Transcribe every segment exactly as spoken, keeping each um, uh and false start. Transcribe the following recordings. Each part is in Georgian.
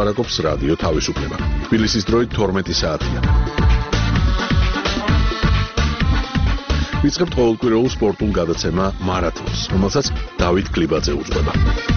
ლაპარაკობს რადიო თავისუფლება. თბილისის დროით თორმეტი საათია. ვიწყებთ ყოველკვირეულ სპორტულ გადაცემა მარათონს, რომელსაც დავით გლიბაძე უძღვება.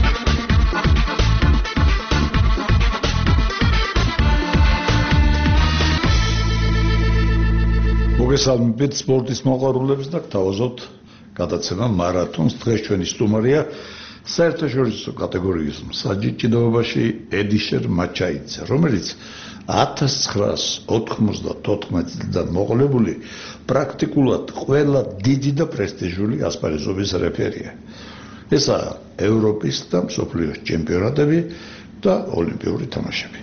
მოგესალმებით სპორტის მოყვარულებს და გთავაზობთ გადაცემა მარათონს. დღეს ჩვენი სტუმარია საერთაშორისო კატეგორიის მსაჯი ჭიდაობაში ედიშერ მაჩაიძე, რომელიც ათას ცხრაას ოთხმოცდათოთხმეტი წლიდან მოყოლებული პრაქტიკულად ყველა დიდი და პრესტიჟული ასპარეზობის რეფერია. ესაა ევროპის და მსოფლიოს ჩემპიონატები და ოლიმპიური თამაშები.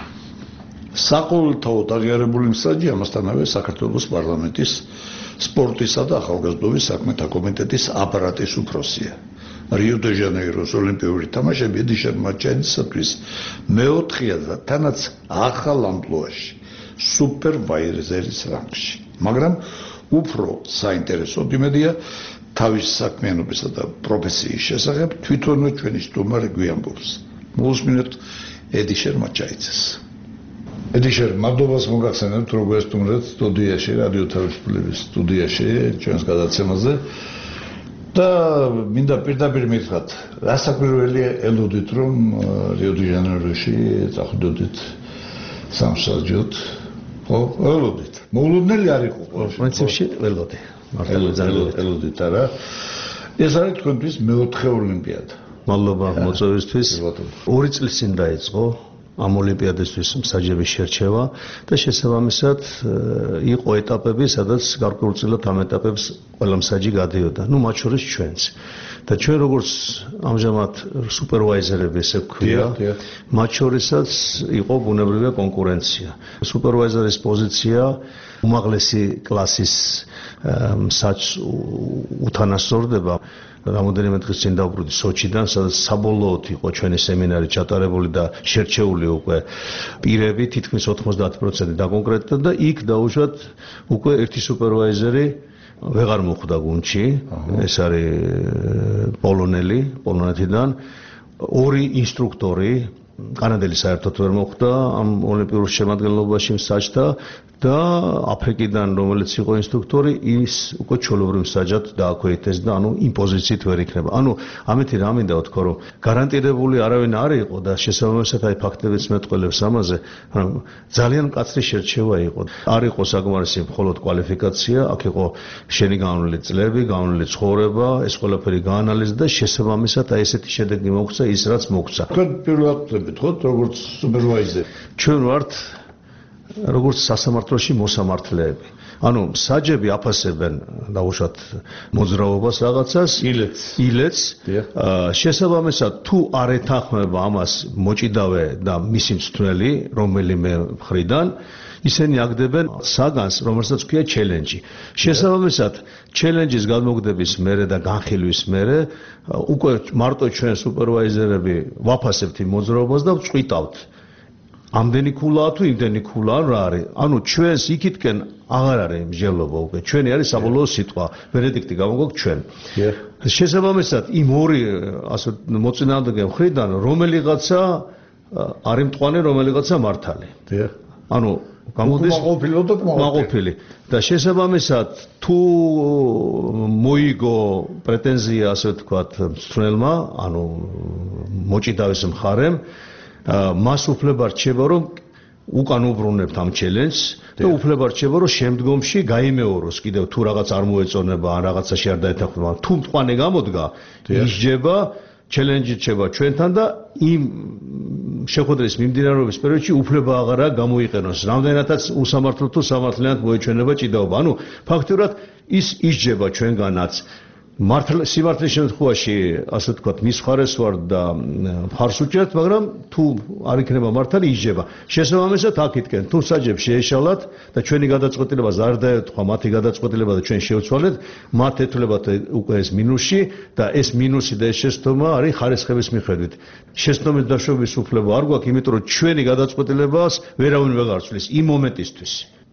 საყოველთაოდ აღიარებული მსაჯი, ამასთანავე საქართველოს პარლამენტის სპორტისა და ახალგაზრდობის საქმეთა კომიტეტის აპარატის უფროსია. რიო-დე-ჟანეიროს ოლიმპიური თამაშები ედიშერ მაჩაიძესათვის მეოთხეა და თანაც ახალ ამპლუაში, სუპერვაიზერის რანგში. მაგრამ უფრო საინტერესოდ იმედია თავის საქმიანობისა და პროფესიის შესახებ თვითონვე ჩვენი სტუმარი გვიამბობს. მოусმინოთ ედიშერ მაჩაიძეს. ედიშერ, მადლობას მოგახსენებთ, რომ გვესტუმრეთ სტუდიაში, რადიო თავისუფლების სტუდიაში, ჩვენს გადაცემაზე. და მინდა პირდაპირ მითხრათ, რასაკვირველია ელოდით, რომ რიო-დე-ჟანეიროში წახვიდოდით სამსაჯოდ. ხო, ელოდით. მოულოდნელი არ იყო ყოველში. პრინციპში ელოდი. ელოდით არა. ეს არის თქვენთვის მეოთხე ოლიმპიადა. მადლობა მოწვევისთვის. ორი წლის წინ დაიწყო ამ ოლიმპიადისთვის მსაჯების შერჩევა და შესაბამისად იყო ეტაპები, სადაც გარკვეულწილად ამ ეტაპებს ყველა მსაჯი გადიოდა. ნუ მათ შორის ჩვენც. და ჩვენ როგორც ამჟამად სუპერვაიზერები ესე ვქვია, მათ შორისაც იყო ბუნებრივია კონკურენცია. სუპერვაიზერის პოზიცია უმაღლესი კლასის მსაჯს უთანასწორდება. რამოდენიმე დღის წინ დავბრუნდი სოჩიდან, სადაც საბოლოოდ იყო ჩვენი სემინარი ჩატარებული და შერჩეული უკვე პირები, თითქმის ოთხმოცდაათი პროცენტი დაკონკრეტდა და იქ დაუშვათ უკვე ერთი სუპერვაიზერი ვეღარ მოხვდა გუნდში, ეს არის პოლონელი, პოლონეთიდან, ორი ინსტრუქტორი, კანადელი საერთოდ ვერ მოხვდა ამ ოლიმპიურ შემადგენლობაში მსაჯთა და აფრიკიდან რომელიც იყო ინსტრუქტორი, ის უკვე ჩვეულებრივ მსაჯად დააქვეითეს და ანუ იმ პოზიციით ვერ იქნება. ანუ ამეთი რა მინდა ვთქვა, რომ გარანტირებული არავინ არ იყო და შესაბამისად აი ფაქტებიც მეტყველებს ამაზე, ანუ ძალიან მკაცრი შერჩევა იყო. არ იყო საკმარისი მხოლოდ კვალიფიკაცია, აქ იყო შენი განვლილი წლები, განვლილი ცხოვრება, ეს ყველაფერი გაანალიზდა და შესაბამისად აი ესეთი შედეგი მოგვცა, ის რაც მოგვცა. თქვენ პირველად ხდებით ხო, როგორც სუპერვაიზერი? ჩვენ ვართ როგორც სასამართლოში მოსამართლეები. ანუ მსაჯები აფასებენ დაუშვათ მოძრაობას რაღაცას, ილეთს. ილეთს. შესაბამისად თუ არ ეთანხმება ამას მოჭიდავე და მისი მწვრთნელი რომელიმე მხრიდან, ისინი აგდებენ საგანს, რომელსაც ქვია ჩელენჯი. შესაბამისად, ჩელენჯის გადმოგდების მერე და განხილვის მერე უკვე მარტო ჩვენ სუპერვაიზერები ვაფასებთ იმ მოძრაობას და ვწყვიტავთ. ამდენი ქულაა თუ იმდენი ქულაა რა არის? ანუ ჩვენს იქითკენ აღარ არის მსჯელობა უკვე. ჩვენი არის საბოლოო სიტყვა. ვერედიქტი გამოგაქვთ ჩვენ. შესაბამისად, იმ ორი ასე მოწინააღმდეგე მხრიდან რომელიღაცა არის მტყვანი, რომელიღაცა მართალი. ანუ გამოდის მაყოფილი და შესაბამისად თუ მოიგო პრეტენზია ასე ვთქვათ მწვრთნელმა, ანუ მოჭიდავის მხარემ, მას უფლება რჩება, რომ უკან უბრუნებთ ამ ჩელენჯს და უფლება რჩება, რომ შემდგომში გაიმეოროს კიდევ თუ რაღაც არ მოეწონება ან რაღაცაში არ დაეთანხმება. თუ მტყვანი გამოდგა, ისჯება, ჩელენჯი რჩება ჩვენთან და იმ შეხვედრის მიმდინარეობის პერიოდში უფლება აღარა გამოიყენოს. რამდენადაც უსამართლო თუ სამართლიანად მოეჩვენება ჭიდაობა. ანუ ფაქტურად ის ისჯება ჩვენგანაც. მართლა სიმართლის შემთხვევაში, ასე ვთქვათ, მის მხარეს ვარ და მხარს უჭერთ, მაგრამ თუ არ იქნება მართალი, ისჯება. შესაბამისად, აქეთკენ თუ მსაჯებს შეეშალათ და ჩვენი გადაწყვეტილებას არ დაეთქვა მათი გადაწყვეტილება და ჩვენ შევცვალეთ, მათ ეთვლებათ უკვე ეს მინუსი და ეს მინუსი და ეს შეცდომა არის ხარისხების მიხედვით. შეცდომის დაშვების უფლება არ გვაქვს, იმიტომ რომ ჩვენი გადაწყვეტილებას ვერავინ ვეღარ ცვლის იმ მომენტისთვის.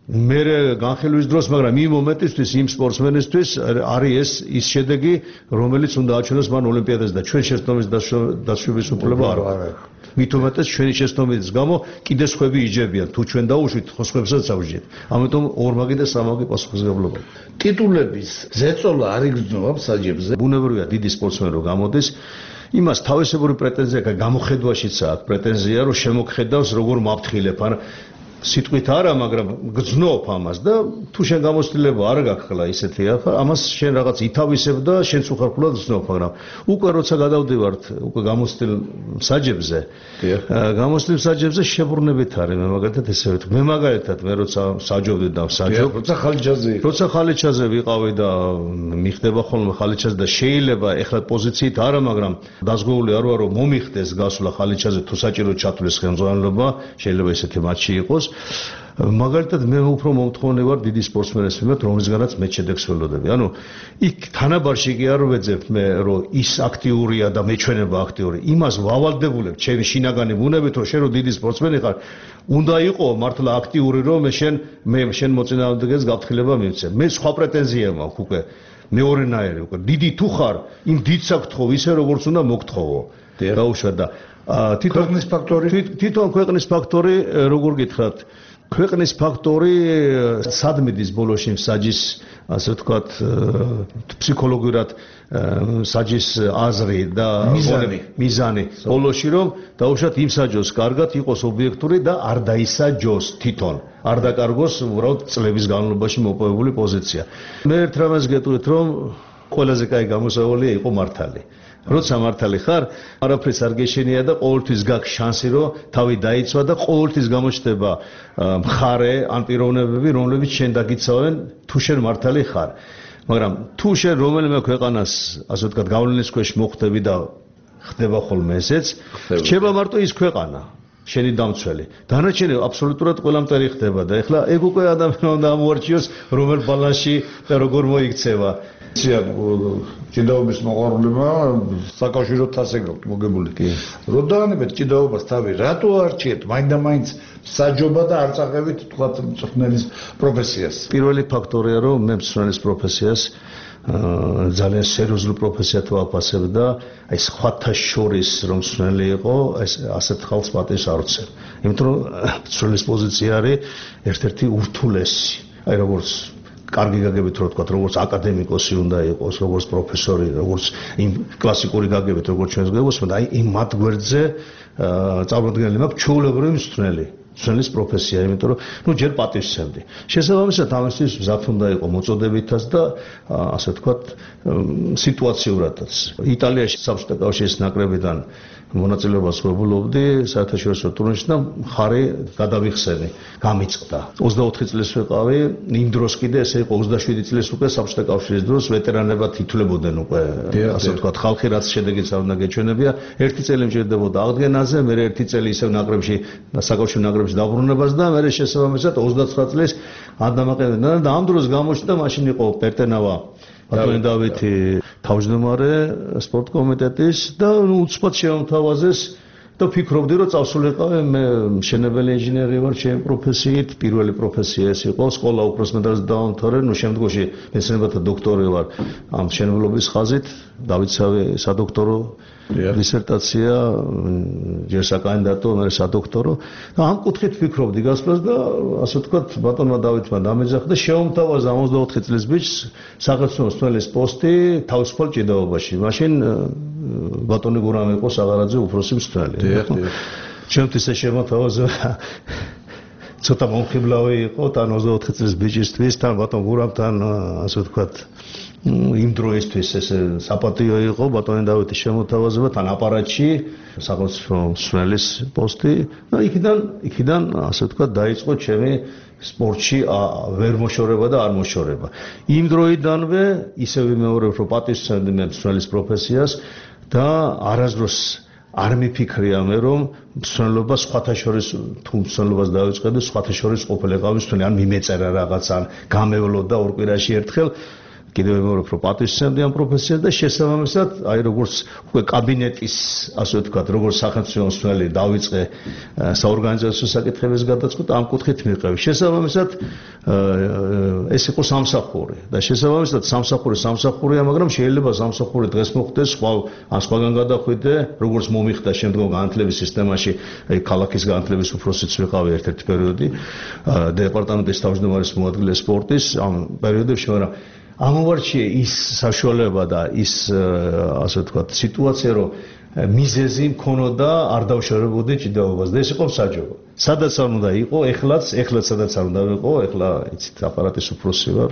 მე განხილვის დროს, მაგრამ იმ მომენტისთვის იმ სპორტსმენისთვის არის ეს ის შედეგი, რომელიც უნდა აჩვენოს მან ოლიმპიადაზე და ჩვენ შეცდომის დასრულების უფლება არ აქვს. მით უმეტეს ჩვენი შეცდომის გამო კიდე სხვები იჯებიან, თუ ჩვენ დაუშვით, ხო სხვებსაც ავიჯეთ. ამიტომ ორმაგი და სამაგი პასუხისმგებლობა. ტიტულების ზეწოლა არ იგრძნობა მსაჯებზე. ბუნებრივია დიდი სპორტსმენი რო გამოდის, იმას თავისებური პრეტენზია აქვს, გამოხედვაშიც აქვს პრეტენზია, რომ შემოგხედავს როგორ მაფრთხილებ, ან სიტყვით არა, მაგრამ გძნობ ამას და თუ შენ გამოცდილება არ გაქვს ხლა ისეთია, ამას შენ რაღაც ითავისებ და შენც უხარხულად გძნობ, მაგრამ უკვე როცა გადავდივართ უკვე გამოცდილ მსაჯებზე, გამოცდილ მსაჯებზე შებრუნებით არის, მე მაგალითად ესე ვეთქვი. მე მაგალითად მე როცა მსაჯობდი და მსაჯობ, როცა ხალიჩაზე როცა ხალიჩაზე ვიყავი და მიხდება ხოლმე ხალიჩაზე და შეიძლება ეხლა პოზიციით არა, მაგრამ დაზღვეული არ ვარ რომ მომიხდეს გასვლა ხალიჩაზე თუ საჭირო ჩათვლის ხელმძღვანელობა, შეიძლება ესეთი მატჩი იყოს. მაგალითად მე უფრო მომთხოვნე ვარ დიდი სპორტსმენის მიმართ, რომლისგანაც მე შედეგს ველოდები. ანუ იქ თანაბარში კი არ ვეძებ მე რომ ის აქტიურია და მეჩვენება აქტიური. იმას ვავალდებულებ ჩემი შინაგანი ბუნებით, რომ შენ რო დიდი სპორტსმენი ხარ, უნდა იყო მართლა აქტიური, რომ მე შენ მე შენ მოწინააღმდეგეს გაფრთხილება მივცე. მე სხვა პრეტენზია მაქვს უკვე. მეორენაირი უკვე. დიდი თუ ხარ, იმ დიდს აკთხო ისე როგორც უნდა მოგთხოვო. დაუშვა და თვითონ ქვეყნის ფაქტორი თვითონ ქვეყნის ფაქტორი როგორ გითხრათ ქვეყნის ფაქტორი სადმიდის ბოლოში მსაჯის ასე ვთქვათ ფსიქოლოგიურად მსაჯის აზრი და მიზანი მიზანი ბოლოში რომ დაუშვათ იმსაჯოს კარგად იყოს ობიექტური და არ დაისაჯოს თვითონ არ დაკარგოს უბრალოდ წლების განმავლობაში მოპოვებული პოზიცია. მე ერთ რამეს გეტყვით რომ ყველაზე კაი გამოსავალია იყო მართალი. როცა მართალი ხარ, არაფერს არ გეშენია და ყოველთვის გაქვს შანსი, რომ თავი დაიცვა და ყოველთვის გამოჩნდება მხარე ან პიროვნებები, რომლებიც შენ დაგიცავენ, თუ შენ მართალი ხარ. მაგრამ თუ შენ რომელიმე ქვეყანას, ასე ვთქვათ, გავლენის ქვეშ მოხვდები და ხდება ხოლმე ესეც, რჩება მარტო ის ქვეყანა, შენი დამცველი. დანარჩენი აბსოლუტურად ყველა მტერი ხდება და ეხლა ეგ უკვე ადამიანმა უნდა ამოარჩიოს, რომელ ბალანსში და როგორ მოიქცევა. ჭიდაობის მოყვარულებმა საკავშირო თასი გაქვთ მოგებული. რო დაანებეთ ჭიდაობას თავი, რატო არჩიეთ მაინდა-მაინც საჯობა და არ წაღებით თქვათ მწვრთნელის პროფესიას? პირველი ფაქტორია, რომ მე მწვრთნელის პროფესიას ძალიან სერიოზულ პროფესიად ვაფასებ და აი სხვათა შორის რომ მწვრთნელი იყო, ეს ასეთ ხალხს პატივს არ ვცემ. იმიტომ რომ მწვრთნელის პოზიცია არის ერთ-ერთი ურთულესი. აი როგორც კარგი გაგებით რო ვთქვათ, როგორც აკადემიკოსი უნდა იყოს, როგორც პროფესორი, როგორც იმ კლასიკური გაგებით, როგორც ჩვენს გვევოსმა და აი იმ მათ გვერდზე წარმოადგენელი მაქვს ჩვეულებრივი მწვრთნელი. მწვრთნელის პროფესია, იმიტომ რომ ნუ ჯერ პატივს ვცემდი. შესაბამისად ამისთვის მზად უნდა იყო მოწოდებითაც და ასე ვთქვათ სიტუაციურადაც. იტალიაში საბჭოთა კავშირის ნაკრებიდან მონაწილეობას ვებულობდი საერთაშორისო ტურნირში და მხარი გადავიხსენი, გამიწყდა. ოცდაოთხი წლის ვიყავი, იმ დროს კიდე ესე იყო ოცდაშვიდი წლის უკვე საბჭოთა კავშირის დროს ვეტერანებად ითვლებოდნენ უკვე, ასე ვთქვათ, ხალხი რაც შედეგიც არ უნდა გეჩვენებია. ერთი წელი მჭირდებოდა აღდგენაზე, მე ერთი წელი ისევ ნაკრებში და საკავშირო ნაკრებში დაბრუნებას და მე შესაბამისად ოცდაცხრა წლის ადამაყენებდნენ და ამ დროს გამოჩნდა მაშინ იყო პერტენავა ბატონი დავითი თავმჯდომარე სპორტ კომიტეტის და უცბად შეამთავაზეს და ფიქრობდი რომ წავსულიყავი მე მშენებელი ინჟინერი ვარ ჩემი პროფესიით პირველი პროფესია ეს იყო სკოლა უფროს მეტად დავამთავრე ნუ შემდგომში მეცნიერებათა დოქტორი ვარ ამ მშენებლობის ხაზით დავიცავე სადოქტორო დისერტაცია ჯერ საკანდიდატო მე სადოქტორო და ამ კუთხით ფიქრობდი გასვლას და ასე ვთქვათ ბატონმა დავითმა დამეძახა და შეუმთავაზა ოცდაოთხი წლის ბიჭს სახელმწიფო მწვრთნელის პოსტი თავისუფალ ჭიდაობაში მაშინ ბატონი გურამ იყო საღარაძე უფროსი მწვრთნელი ჩემთვის ეს შემოთავაზა ცოტა მომხიბლავი იყო თან ოცდაოთხი წლის ბიჭისთვის თან ბატონ გურამთან ასე ვთქვათ იმ დროისთვის ეს საპატიო იყო ბატონი დავითის შემოთავაზება თან აპარატში სახელმწიფო მწვრთნელის პოსტი და იქიდან იქიდან ასე ვთქვათ დაიწყო ჩემი სპორტში ვერ მოშორება და არ მოშორება იმ დროიდანვე ისევ ვიმეორებ რომ პატივს ვცემდი მე მწვრთნელის პროფესიას და არასდროს არ მიფიქრია მე რომ მწვრთნელობა სხვათა შორის თუ მწვრთნელობას დავიწყებდი სხვათა შორის ყოფილიყავი მწვრთნელი ან მიმეწერა რაღაც ან გამევლო და ორ კვირაში ერთხელ კიდევ მეორე უფრო პატივისცემდი ამ პროფესიას და შესაბამისად აი როგორც უკვე კაბინეტის ასე ვთქვათ როგორც სახელმწიფო მსვლელი დავიწყე საორგანიზაციო საკითხების გადაწყვეტა ამ კუთხით მიყევი. შესაბამისად ეს იყო სამსახური და შესაბამისად სამსახური სამსახურია, მაგრამ შეიძლება სამსახური დღეს მოხდეს სხვა ან სხვაგან გადახვიდე, როგორც მომიხდა შემდგომ განათლების სისტემაში, აი ქალაქის განათლების უფროსიც ვიყავი ერთ-ერთი პერიოდი დეპარტამენტის თავმჯდომარის მოადგილე სპორტის ამ პერიოდებში, მაგრამ ამოვარჩიე ის საშუალება და ის ასე ვთქვათ სიტუაცია, რომ მიზეზი მქონოდა არ დავშორებოდი ჭიდაობას და ეს იყო საჯობა. სადაც არ უნდა იყო, ეხლაც, ეხლაც სადაც არ უნდა იყო, ეხლა იცით აპარატის უფროსი ვარ.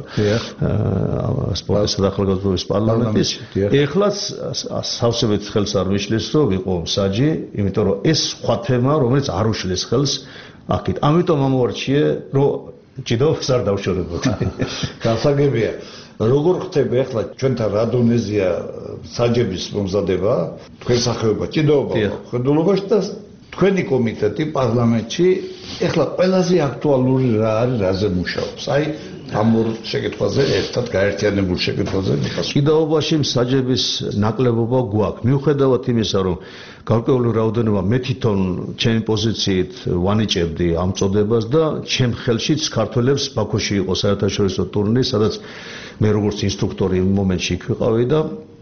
სპორტისა და ახალგაზრდობის პარლამენტის. ეხლაც სავსებით ხელს არ მიშლის, რომ ვიყო მსაჯი, იმიტომ რომ ეს სხვა თემა, რომელიც არ უშლის ხელს აქეთ. ამიტომ ამოვარჩიე, რომ ჭიდაობას არ დავშორებოდი. გასაგებია. როგორ ხდება ახლა ჩვენთან რა დონეზეა საჯების მომზადება, თქვენ სახეობა ჭიდაობა ხედულობაში და თქვენი კომიტეტი პარლამენტში ახლა ყველაზე აქტუალური რა არის, რაზე მუშაობს? აი ამ ორ შეკითხვაზე ერთად გაერთიანებულ შეკითხვაზე მიხას. ჭიდაობაში საჯების ნაკლებობა გვაქვს. მიუხედავად იმისა, რომ გარკვეული რაოდენობა მე თვითონ ჩემი პოზიციით ვანიჭებდი ამ წოდებას და ჩემ ხელშიც ქართველებს ბაქოში იყო საერთაშორისო ტურნირი, სადაც მე როგორც ინსტრუქტორი იმ მომენტში იქ ვიყავი და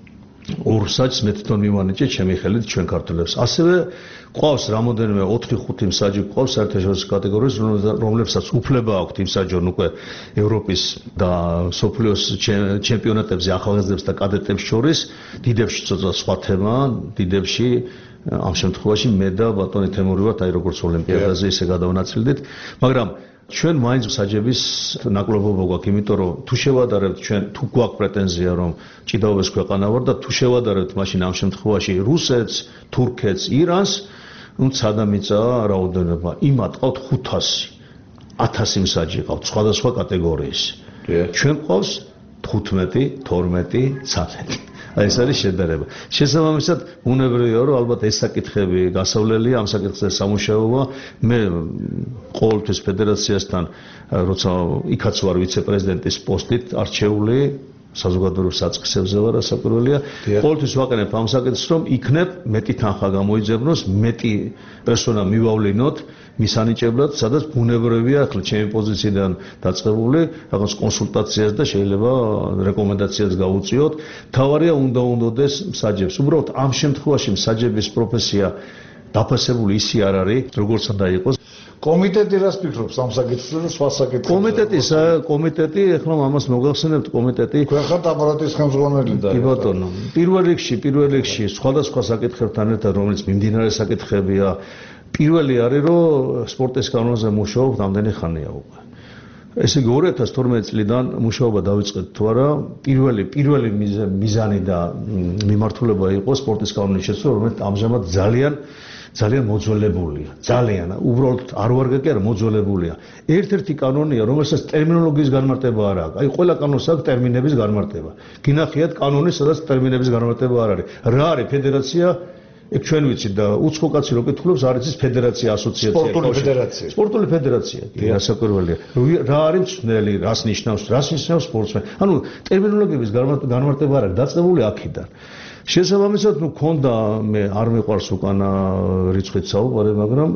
ორ საჯს მე თვითონ მივანიჭე ჩემი ხელით ჩვენ ქართველებს. ასევე ყავს რამოდენიმე ოთხი ხუთი მსაჯი ყავს საერთაშორისო კატეგორიის, რომლებსაც უფლება აქვთ იმსაჯონ უკვე ევროპის და სოფლიოს ჩემპიონატებზე ახალგაზრდებს და კადეტებს შორის. დიდებში ცოტა სხვა თემაა, დიდებში ამ შემთხვევაში მე და ბატონი თემური ვართ, აი როგორც ოლიმპიადაზე ისე გადავნაცვლდით, მაგრამ ჩვენ მაინც საჯების ნაკლებობა გვაქვს, იმიტომ რომ თუ შევადარებთ ჩვენ თუ გვაქვს პრეტენზია რომ ჭიდაობის ქვეყანა ვარ და თუ შევადარებთ მაშინ ამ შემთხვევაში რუსეთს, თურქეთს, ირანს, ну სადამიწაა რაოდენობა. იმათ ყავთ ხუთასი, ათასი მსაჯი ყავთ სხვადასხვა კატეგორიის. ჩვენ ყავს თხუთმეტი, თორმეტი, ცხრამეტი. აი ეს არის შედარება. შესაბამისად, უნებრივია რომ ალბათ ეს საკითხები გასავლელია, ამ საკითხზე სამუშაოა. მე ყოველთვის ფედერაციასთან, როცა იქაც ვარ ვიცე-პრეზიდენტის პოსტით არჩეული, საზოგადოების საწყისებზე ვარ, ასაკურველია. ყოველთვის ვაყენებ ამ საკითხს, რომ იქნებ მეტი თანხა გამოიძებნოს, მეტი პერსონა მივავლინოთ მისანიჭებლად, სადაც ბუნებრივია ახლა ჩემი პოზიციიდან დაწყებული რაღაც კონსულტაციას და შეიძლება რეკომენდაციას გაუწიოთ. თავარია უნდა უნდოდეს მსაჯებს. უბრალოდ ამ შემთხვევაში მსაჯების პროფესია დაფასებული ისი არ არის, როგორც უნდა იყოს. კომიტეტი რას ფიქრობს ამ საკითხზე და სხვა საკითხებზე? კომიტეტი, კომიტეტი, ახლა ამას მოგახსენებთ, კომიტეტი. თქვენ ხართ აპარატის ხელმძღვანელი და კი ბატონო, პირველ რიგში, პირველ რიგში სხვადასხვა საკითხებთან ერთად, რომელიც მიმდინარე საკითხებია, პირველი არის, რომ სპორტის კანონზე მუშაობ რამდენი ხანია უკვე. ესე იგი ორი ათას თორმეტი წლიდან მუშაობა დავიწყეთ თუ არა, პირველი პირველი მიზანი და მიმართულება იყო სპორტის კანონის შეცვლა, რომელიც ამჟამად ძალიან ძალიან მოძველებულია. ძალიან, უბრალოდ არ ვარგე კი არა, მოძველებულია. ერთ-ერთი კანონია, რომელსაც ტერმინოლოგიის განმარტება არ აქვს. აი, ყველა კანონს აქვს ტერმინების განმარტება. გინახიათ კანონი, სადაც ტერმინების განმარტება არ არის. რა არის ფედერაცია? ეგ ჩვენ ვიცით და უცხო კაცი რო კითხულობს, არ იცის ფედერაცია, ასოციაცია, სპორტული ფედერაცია. სპორტული ფედერაცია, კი, ასაკურველია. რა არის მწვრთნელი, რას ნიშნავს, რას ნიშნავს სპორტსმენი? ანუ ტერმინოლოგიების განმარტება არ არის დაწყებული აქედან. შესაბამისად, ну, ქონდა მე არ მიყვარს უკანა რიცხვით საუბარი, მაგრამ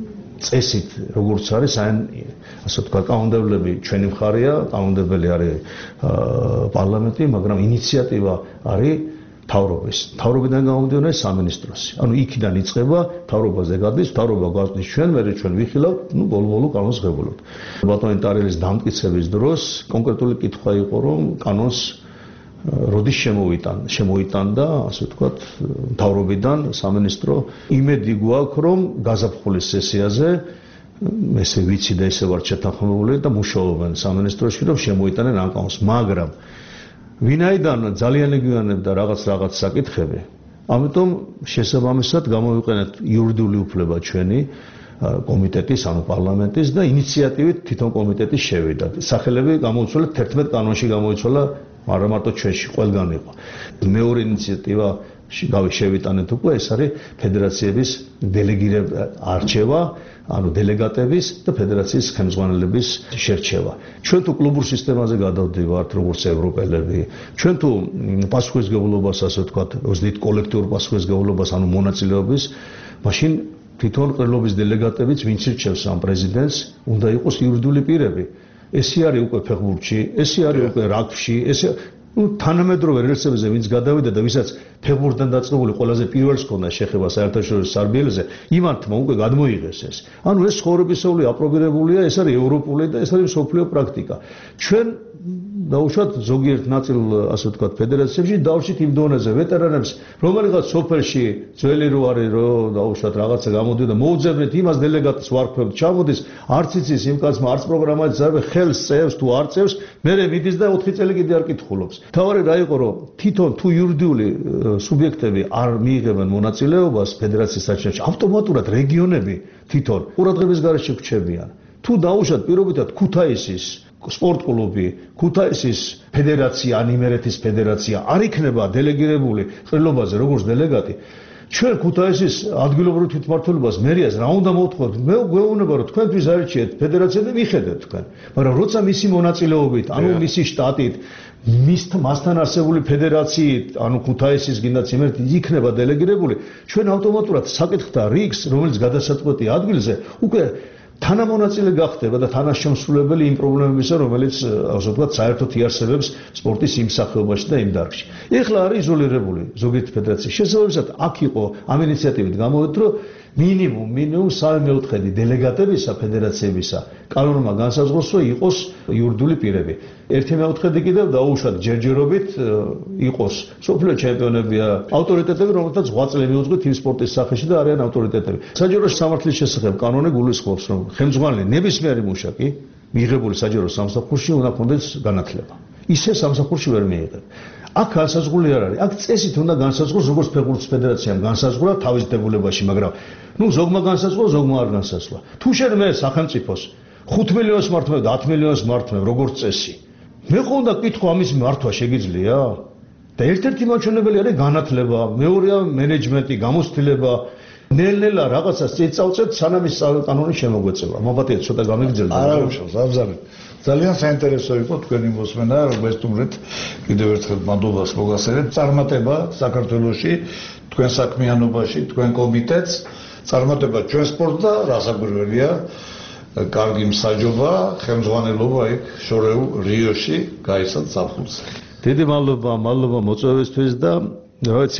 წესით როგორც არის, აი, ასე ვთქვა, კანონმდებლები ჩვენი მხარეა, კანონმდებელი არის პარლამენტი, მაგრამ ინიციატივა არის მთავრობის. მთავრობიდან გამომდინარე სამინისტროსი. ანუ იქიდან იწყება, მთავრობაზე გადის, მთავრობა გვასწნის ჩვენ, მე ჩვენ ვიხილავთ, ну, ბოლო-ბოლო კანონს ღებულობთ. ბატონი ტარელის დამტკიცების დროს კონკრეტული კითხვა იყო, რომ კანონს როდის შემოვიტან, შემოიტანდა, ასე ვთქვათ, მთავრობიდან სამინისტრო. იმედი გვაქვს, რომ გაზაფხულის სესიაზე ესე ვიცი და ესე ვარ შეთანხმებული და მუშაობენ სამინისტროში, რომ შემოიტანენ ამ კანონს, მაგრამ ვინაიდან ძალიან იგივანებდა რაღაც რაღაც საკითხები, ამიტომ შესაბამისად გამოვიყენეთ იურიდიული უფლება ჩვენი კომიტეტის, ანუ პარლამენტის და ინიციატივით თვითონ კომიტეტი შევიდა. სახელები გამოუცვალეთ თერთმეტ კანონში გამოიცვალა, მაგრამ მარტო ჩვენში ყველგან იყო. მეორე ინიციატივა გავიშევიტანეთ უკვე ეს არის ფედერაციების დელეგირება არჩევა, ანუ დელეგატების და ფედერაციის ხელმძღვანელების შერჩევა. ჩვენ თუ კლუბურ სისტემაზე გადავდივართ, როგორც ევროპელები, ჩვენ თუ პასუხისმგებლობას, ასე ვთქვათ, ზედით კოლექტიურ პასუხისმგებლობას, ანუ მონაწილეობის, მაშინ თვითონ ყრილობის დელეგატებიც ვინც ირჩევს ამ პრეზიდენტს, უნდა იყოს იურიდიული პირები. ესე არის უკვე ფეხბურთში, ესე არის უკვე რაგბიში, ესე ну თანამედროვე რელსებზე ვინც გადავიდა და ვისაც ფეხბურთთან დაწყებული ყველაზე პირველს ჰქონდა შეხება საერთაშორისო სარბიელზე, იმართმა უკვე გადმოიღეს ეს. ანუ ეს ცხოვრებისეული აპრობირებულია, ეს არის ევროპული და ეს არის მსოფლიო პრაქტიკა. ჩვენ დაუშვათ ზოგიერთ ნაწილ, ასე ვთქვათ, ფედერაციებში დავშით იმ დონეზე ვეტერანებს, რომელიღაც სოფელში ძველი რო არის, რო დაუშვათ რაღაცა გამოდიოდა, მოუძებნეთ იმას დელეგატს ვარქვევთ, ჩამოდის, არც იცის იმ კაცმა, არც პროგრამაში ზარბე ხელს წევს თუ არ წევს, მერე მიდის და ოთხი წელი კიდე არ კითხულობს. თავარი რა იყო, რომ თვითონ თუ იურიდიული სუბიექტები არ მიიღებენ მონაწილეობას ფედერაციის საჩვენებში, ავტომატურად რეგიონები თვითონ ყურადღების გარეშე რჩებიან. თუ დაუშვათ პირობითად ქუთაისის სპორტ კლუბი, ქუთაისის ფედერაცია, ან იმერეთის ფედერაცია არ იქნება დელეგირებული ყრილობაზე როგორც დელეგატი, ჩვენ ქუთაისის ადგილობრივ თვითმმართველობას მერიას რა უნდა მოვთხოვოთ? მე გვეუბნება რომ თქვენთვის აირჩიეთ ფედერაცია და მიხედეთ თქვენ. მაგრამ როცა მისი მონაწილეობით, ანუ მისი შტატით, მის მასთან არსებული ფედერაციით, ანუ ქუთაისის გინდაც იმერეთი იქნება დელეგირებული, ჩვენ ავტომატურად საკითხთა რიგს, რომელიც გადასაწყვეტია ადგილზე, უკვე თანამონაწილე გახდება და თანაშემსრულებელი იმ პრობლემებისა, რომელიც ასე ვთქვათ, საერთოდ იარსებებს სპორტის იმ სახეობაში და იმ დარგში. ეხლა არის იზოლირებული ზოგიერთი ფედერაცია. შესაბამისად, აქ იყო ამ ინიციატივით გამოვიდეთ, რომ მინიმუმ მინიმუმ სამი მეოთხედი დელეგატებისა ფედერაციებისა კანონმა განსაზღვროს, რომ იყოს იურიდიული პირები. ერთი მეოთხედი კიდევ დაუშვათ ჯერჯერობით იყოს სოფლიო ჩემპიონებია, ავტორიტეტები, რომელთაც ღვაწლი მიუძღვით იმ სპორტის სახეში და არიან ავტორიტეტები. საჯარო სამართლის შესახებ კანონი გულისხმობს, რომ ხელმძღვანელი ნებისმიერი მუშაკი მიღებული საჯარო სამსახურში უნდა ქონდეს განათლება. ისე სამსახურში ვერ მიიღებ. აქ განსაზღვრული არ არის. აქ წესით უნდა განსაზღვროს, როგორც ფეხბურთის ფედერაციამ განსაზღვრა თავის დებულებაში, მაგრამ ნუ ზოგმა განსაზღვრა, ზოგმა არ განსაზღვრა. თუ შენ მე სახელმწიფოს ხუთ მილიონს მართმევ და ათი მილიონს მართმევ, როგორც წესი. მე ხო უნდა კითხო ამის მართვა შეგიძლია? და ერთ-ერთი მაჩვენებელი არის განათლება, მეორეა მენეჯმენტი, გამოცდილება. ნელ-ნელა რაღაცას წიწავწეთ, სანამ ის კანონის შემოგვეწევა. მობატია ცოტა გამიგრძელდა. არა, უშავს, აბზარებ. ძალიან საინტერესო იყო თქვენი მოსმენა, რომ გესტუმრეთ კიდევ ერთხელ მადლობას მოგასცემთ. წარმატება საქართველოში, თქვენ საქმიანობაში, თქვენ კომიტეტს, წარმატება ჩვენ სპორტს და რასაკვირველია, კარგი მსაჯობა, ხელმძღვანელობა იქ შორეულ რიოში გაიცათ ზაფხულზე. დიდი მადლობა, მადლობა მოწვევისთვის და რა ვიცი,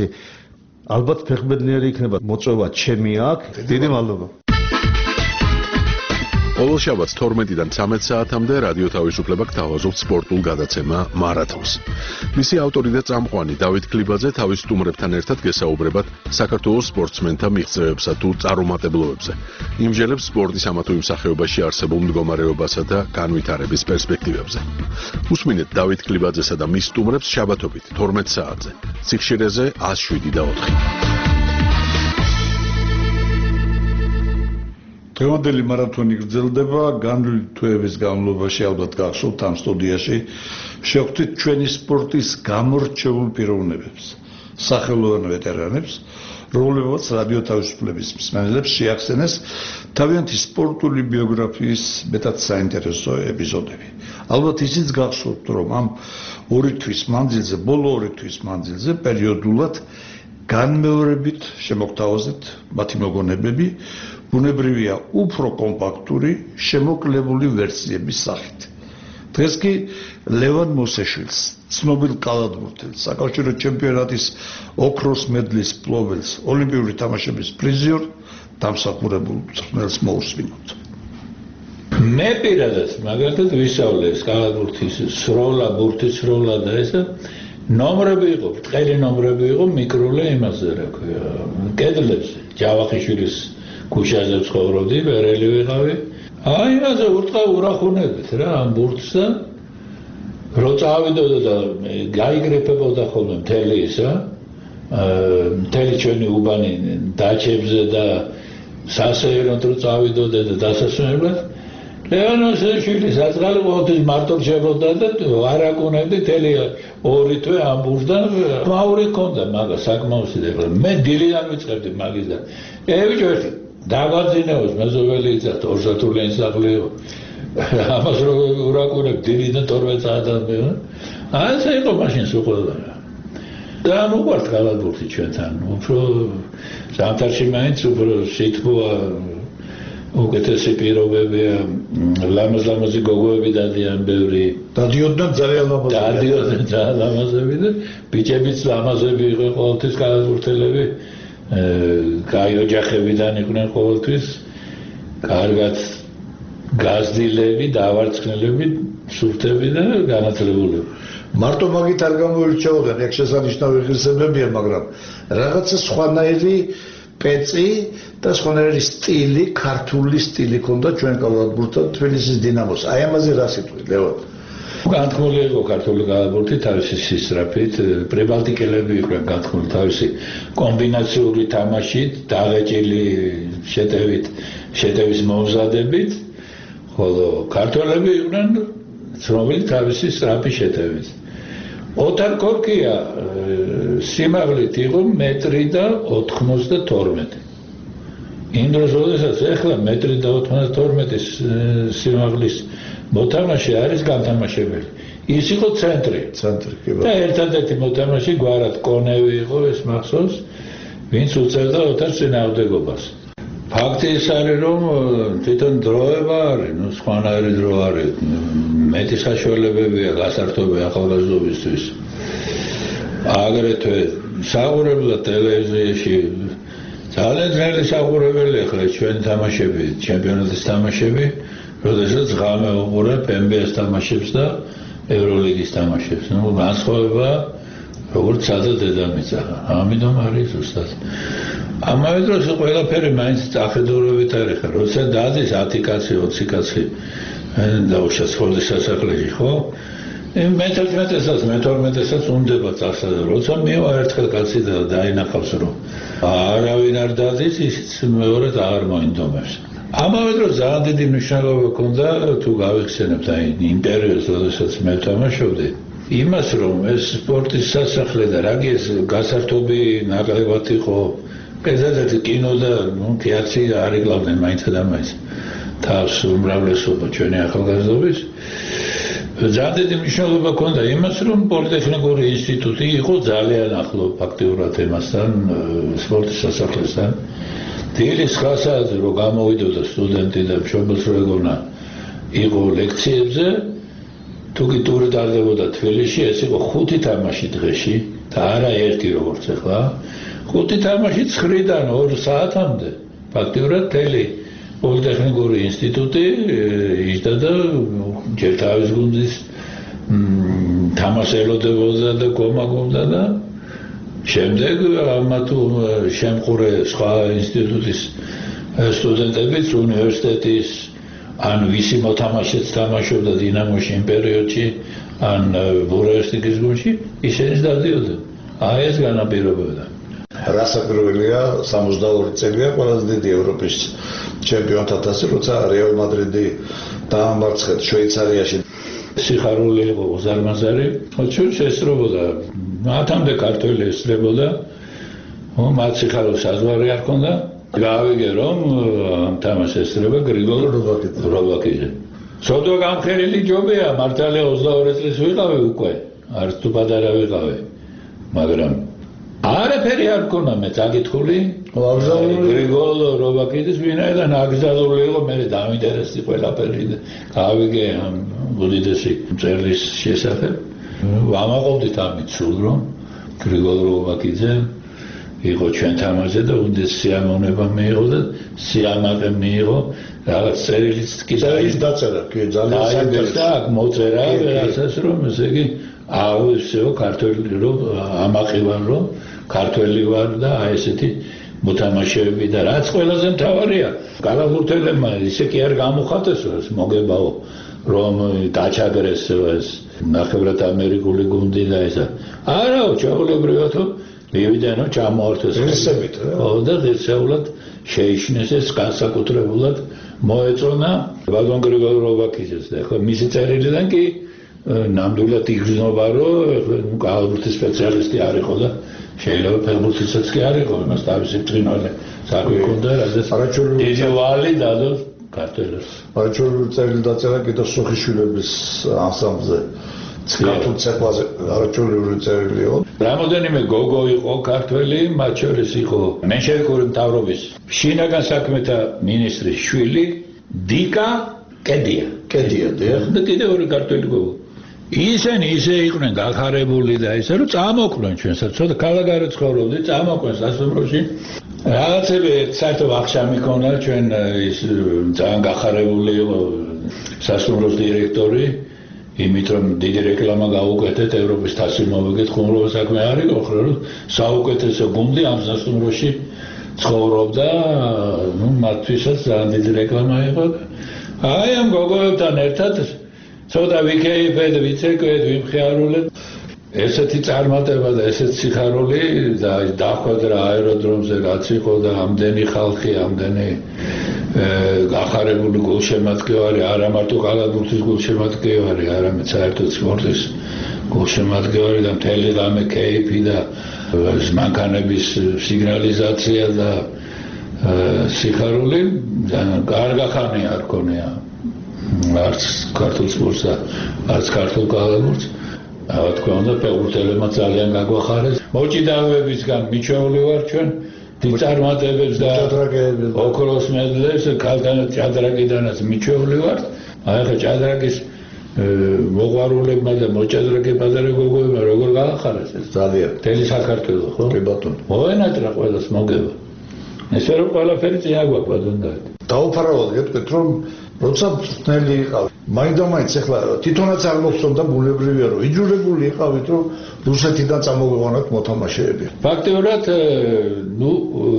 ალბათ ფეხბედნიერი იქნება მოწვევა ჩემი აქ. დიდი მადლობა. ყოველ შაბათს თორმეტიდან ცამეტ საათამდე რადიო თავისუფლება გთავაზობთ სპორტულ გადაცემა მარათონს. მისი ავტორი და წამყვანი დავით კლიბაძე თავის სტუმრებთან ერთად გესაუბრებათ საქართველოს სპორტსმენთა მიღწევებსა თუ წარუმატებლობებზე. იმჟელებს სპორტის ამა თუ იმ სახეობაში არსებულ მდგომარეობასა და განვითარების პერსპექტივებზე. უსმინეთ დავით კლიბაძესა და მის სტუმრებს შაბათობით თორმეტ საათზე. სიხშირეზე ათს შვიდი და ოთხი. დღევანდელი მარათონი გრძელდება, განვლილი თვეების განმავლობაში ალბათ გახსოვთ ამ სტუდიაში შევხვდით ჩვენი სპორტის გამორჩეულ პიროვნებებს, სახელოვან ვეტერანებს, რომლებიც რადიო თავისუფლების მსმენელებს შეახსენეს თავიანთი სპორტული ბიოგრაფიის მეტად საინტერესო ეპიზოდები. ალბათ ისიც გახსოვთ, რომ ამ ორი თვის მანძილზე, ბოლო ორი თვის მანძილზე პერიოდულად განმეორებით შემოგთავაზეთ მათი მოგონებები, ბუნებრივია უფრო კომპაქტური, შემოკლებული ვერსიების სახით. დღეს კი ლევან მოსეშვილს, ცნობილ კალათბურთელს, საკავშირო ჩემპიონატის ოქროს მედლის მფლობელს, ოლიმპიური თამაშების პრიზიორ დამსახურებულ მწვრთნელს მოусმინოთ. მე პირადად მაგალითად ვისწავლეს კალათბურთის სროლა, ბურთის სროლა და ესა ნომრები იყო, ბრტყელი ნომრები იყო, მიკროლე იმაზე რა ქვია, კედლებზე, ჯავახიშვილის ქუჩაზე ცხოვრობდი, ვერელი ვიყავი. აი, იმაზე ურტყა ურახუნებით რა, ამ ბურთს და რო წავიდოდა და გაიგრეფებოდა ხოლმე მთელი ისა, მთელი ჩვენი უბანი დაჩებზე და სასეირნოდ რო წავიდოდა და დასასვენებლად, ლევანოსაშვილი საწყალი ყოველთვის მარტო რჩებოდა და არ აკუნებდი თელი ორი თვე ამბურდა მაური ქონდა მაგა საკმაოსი და მე დილიდან ვიწყებდი მაგისგან ე ბიჭო ერთი დაგვაძინეოს მეზობელი იცათ ორსართულიანი სახლი ამას რო აკუნებ დილიდან თორმეტ საათამდე აი ეს იყო მაშინ სუყოდა და ნუ ვარ კალათბურთი ჩვენთან უფრო ზამთარში მაინც უფრო სითბოა უკეთესი პირობებია ლამაზ-ლამაზი გოგოები დადიან ბევრი დადიოდნენ ძალიან ლამაზები დადიოდნენ ძალიან ლამაზები და ბიჭებიც ლამაზები იყვნენ ყოველთვის კალათბურთელები კაი ოჯახებიდან იყვნენ ყოველთვის კარგად გაზრდილები დავარცხნილები სურთები და განათლებულები მარტო მაგით არ გამოირჩეოდნენ ეგ შესანიშნავი ღირსებებია მაგრამ რაღაცა სხვანაირი პეწი და სხვანაირი სტილი ქართული სტილი ქონდა ჩვენ კალათბურთთან თბილისის დინამოს აი ამაზე რა სიტყვი ლევან განთქმული იყო ქართული კალათბურთი თავისი სისწრაფით პრიბალტიკელები იყვნენ განთქმული თავისი კომბინაციური თამაშით დაღეჭილი შეტევით შეტევის მომზადებით ხოლო ქართველები იყვნენ ცნობილი თავისი სწრაფი შეტევით ოთარ კორკია სიმაღლით იყო მეტრი და ოთხმოცდათორმეტი იმ დროს როდესაც ეხლა მეტრი და ოთხმოცდათორმეტი სიმაღლის მოთამაშე არის განთამაშებელი ის იყო ცენტრი ცენტრი კი და ერთადერთი მოთამაშე გვარად კონევი იყო ეს მახსოვს ვინც უწევდა ოთარს წინააღმდეგობას ფაქტი ის არის რომ თვითონ დროება არის ნუ სხვანაირი დრო არის მეტი საშუალებებია გასართობი ახალგაზრდობისთვის აგრეთვე საყურებლად ტელევიზიაში ძალიან ძნელი საყურებელი ახლა ჩვენ თამაშები ჩემპიონატის თამაშები როდესაც ღამე უყურებ ენ ბი ეს თამაშებს და ევროლიგის თამაშებს ნუ განსხვავება როგორც სადა დედამიწა ამიტომ არის ზუსტად ამავე დროს ყველაფერი მაინც წახედულობით არის ხა როცა დადის ათი კაცი ოცი კაცი დაუშვა სკოლის სასახლეში ხო მეთერთმეტესაც მეთორმეტესაც უნდება წასადა როცა მივა ერთხელ კაცი და დაინახავს რომ არავინ არ დადის ისიც მეორედ აღარ მოინდომებს ამავე დროს ძალიან დიდი მნიშვნელობა ჰქონდა თუ გავიხსენებთ აი იმ პერიოდს როდესაც მე ვთამაშობდი იმას რომ ეს სპორტის სასახლე და რაგი ეს გასართობი ნაკლებად იყო ერთადერთი კინო და ნუ თეატრი არ იკლავდნენ მაინც და მაინც თავს უმრავლესობა ჩვენი ახალგაზრდობის ძალიან დიდი მნიშვნელობა ჰქონდა იმას რომ პოლიტექნიკური ინსტიტუტი იყო ძალიან ახლო ფაქტიურად ემასთან სპორტის სასახლესთან დილის ხასაზე რომ გამოვიდოდა სტუდენტი და მშობელს რო ეგონა იყო ლექციებზე თუ კი ტური ტარდებოდა თბილისში ეს იყო ხუთი თამაში დღეში და არა ერთი როგორც ახლა ხუთი თამაში ცხრიდან ორ საათამდე ფაქტიურად თელი პოლიტექნიკური ინსტიტუტი იჯდა და ჯერ თავის გუნდის თამაში ელოდებოდა და გომაგობდა და შემდეგ ამათ შემყურე სხვა ინსტიტუტის სტუდენტებიც უნივერსიტეტის ან ვისი მოთამაშეც თამაშობდა დინამოში იმ პერიოდში ან ბურევსტიკის გუნდში ისინიც დადიოდნენ აი ეს განაპირობებდა რასაკვირველია სამოცდაორი წელია ყველაზე დიდი ევროპის ჩემპიონთა თასი როცა რეალ მადრიდი დაამარცხეთ შვეიცარიაში სიხარული იყო უზარმაზარი ჩვენ შეესწრებოდა მათამდე ქართველი ესწრებოდა მათ სიხარულს საზღვარი არ ჰქონდა გავიგე რომ თამაშს ესწრება გრიგოლ რობაქიძე სოდო გამხერილი ჯობია მართალია ოცდაორი წლის ვიყავი უკვე არც თუ პატარა ვიყავი მაგრამ არაფერი არ მქონა მე წაკითხული გრიგოლ რობაქიძის ვინაიდან აკრძალული იყო მე დამინტერესდი ყველაფერი გავიგე ამ უდიდესი მწერლის შესახებ ვამაყობდით ამით სულ რომ გრიგოლ რობაქიძე იყო ჩვენ თამაშზე და უდიდეს სიამოვნება მიიღო და სიამაყე მიიღო რაღაც წერილიც კი ის დაწერა კი ძალიან საინტერესო აქ მოწერა რაღაცას რომ ესე იგი აუვისეო ქართველი რომ ამაყი ვარ რომ ქართველი ვარ და აი ესეთი მოთამაშეები და რაც ყველაზე მთავარია კალათბურთელებმა ისე კი არ გამოხატესო ეს მოგებაო რომ დაჩაგრეს ეს ნახევრად ამერიკული გუნდი და ესა არაო ჩაოლებრივათო მივიდანო ჩამოართეს ღირსებით რა. ხო და ღირსეულად შეიშნეს ეს განსაკუთრებულად მოეწონა ვაგონ გრიგოლ რობაქიძეს და ხო მისი წერილიდან კი ნამდვილად იგრძნობა რომ კალათბურთის სპეციალისტი არ იყო და შეიძლება ფეხბურთისაც კი არ იყო იმას თავისი ბრწყინვალე საქმე ჰქონდა რადგან არაჩვეულებრივი დიდი ვალი დადო ქართველებს არაჩვეულებრივი წერილი დაწერა კიდო სუხიშვილების ანსამბლზე ქართულ ცეკვაზე არაჩვეულებრივი წერილია რამოდენიმე გოგო იყო ქართველი მათ შორის იყო მენშევიკური მთავრობის შინაგან საქმეთა მინისტრის შვილი დიკა კედია კედია და კიდევ ორი ქართველი გოგო ისინი ისე იყვნენ გახარებული და ისე რომ წამოყვნენ ჩვენსაც ცოტა ქალაქგარეთ ცხოვრობდი წამოყვნენ სასტუმროში რაღაცები საერთოდ აღშამი ქონა ჩვენ ის ძალიან გახარებული იყო სასტუმროს დირექტორი იმით რომ დიდი რეკლამა გაუკეთეთ ევროპის თასი მოვიგეთ ხუმრობა საქმე არ იყო ხო რომ საუკეთესო გუნდი ამ სასტუმროში ცხოვრობდა ნუ მათთვისაც ძალიან დიდი რეკლამა იყო აი ამ გოგოებთან ერთად ცოტა ვიქეიფეთ, ვიცეკვეთ, ვიმხიარულეთ. ესეთი წარმატება და ესეთი სიხარული და დახვედრა აეროდრომზე რაც იყო და ამდენი ხალხი, ამდენი გახარებული გულშემატკივარი, არა მარტო კალათბურთის გულშემატკივარი, არამედ საერთოდ სპორტის გულშემატკივარი და მთელი რამე კეიფი და მანქანების სიგნალიზაცია და სიხარული კარგი ხანი არ ქონია. არც ქართულ სპორტს და არც ქართულ კალათბურთს. რა თქმა უნდა, ფეხბურთელებმა ძალიან გაგვახარეს. მოჭიდავეებისგან მიჩვეული ვარ ჩვენ დიდ წარმატებებს და ოქროს მედლებს ქალთან ჭადრაკიდანაც მიჩვეული ვარ. აი ხა ჭადრაკის მოყვარულებმა და მოჭადრაკე პატარა გოგოებმა როგორ გაახარეს ეს ძალიან მთელი საქართველო ხო? კი ბატონო. მოენატრა ყველას მოგება. ესე რომ ყველაფერი წინ აგვაქვს ბატონო. დაუფარავად გეტყვით რომ როცა ფნელი იყავ მაინდამაინც ახლა თვითონაც არ მოხსოვდა ბუნებრივია რომ იჯურებული იყავით რომ რუსეთიდან წამოგვეღონათ მოთამაშეები ფაქტიურად ნუ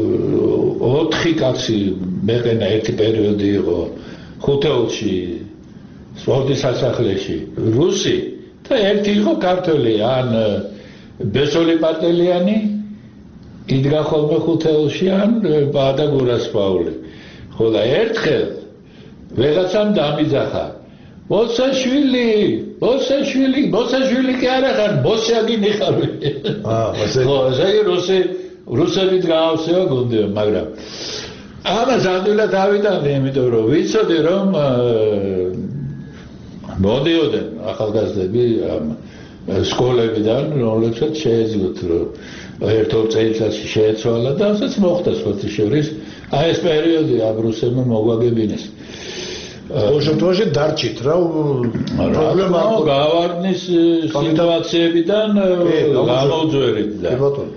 ოთხი კაცი მეყენა ერთი პერიოდი იყო ხუთეულში სპორტის სასახლეში რუსი და ერთი იყო ქართველი ან ბესოლი პატელიანი იდგა ხოლმე ხუთეულში ან ბადა გურასპაული ხო და ერთხელ ვეღაცამ დამიძახა მოსაშვილი მოსაშვილი მოსაშვილი კი არა ხარ მოსიაგინი ხარ აა ესე ხო ესე რუსი რუსებით გაავსევა გუნდი მაგრამ ამას ადვილად ავიტანდი იმიტომ რომ ვიცოდი რომ მოდიოდნენ ახალგაზრდები ამ სკოლებიდან რომლებსაც შეეძლოთ რომ ერთ-ორ წელიწადში შეეცვალა და ასაც მოხდა სხვათა შორის აი ეს პერიოდი ამ რუსებმა მოგვაგებინეს ოშოტოში დარჩით რა პრობლემა გავარდნის სიტუაციებიდან გამოძვერით და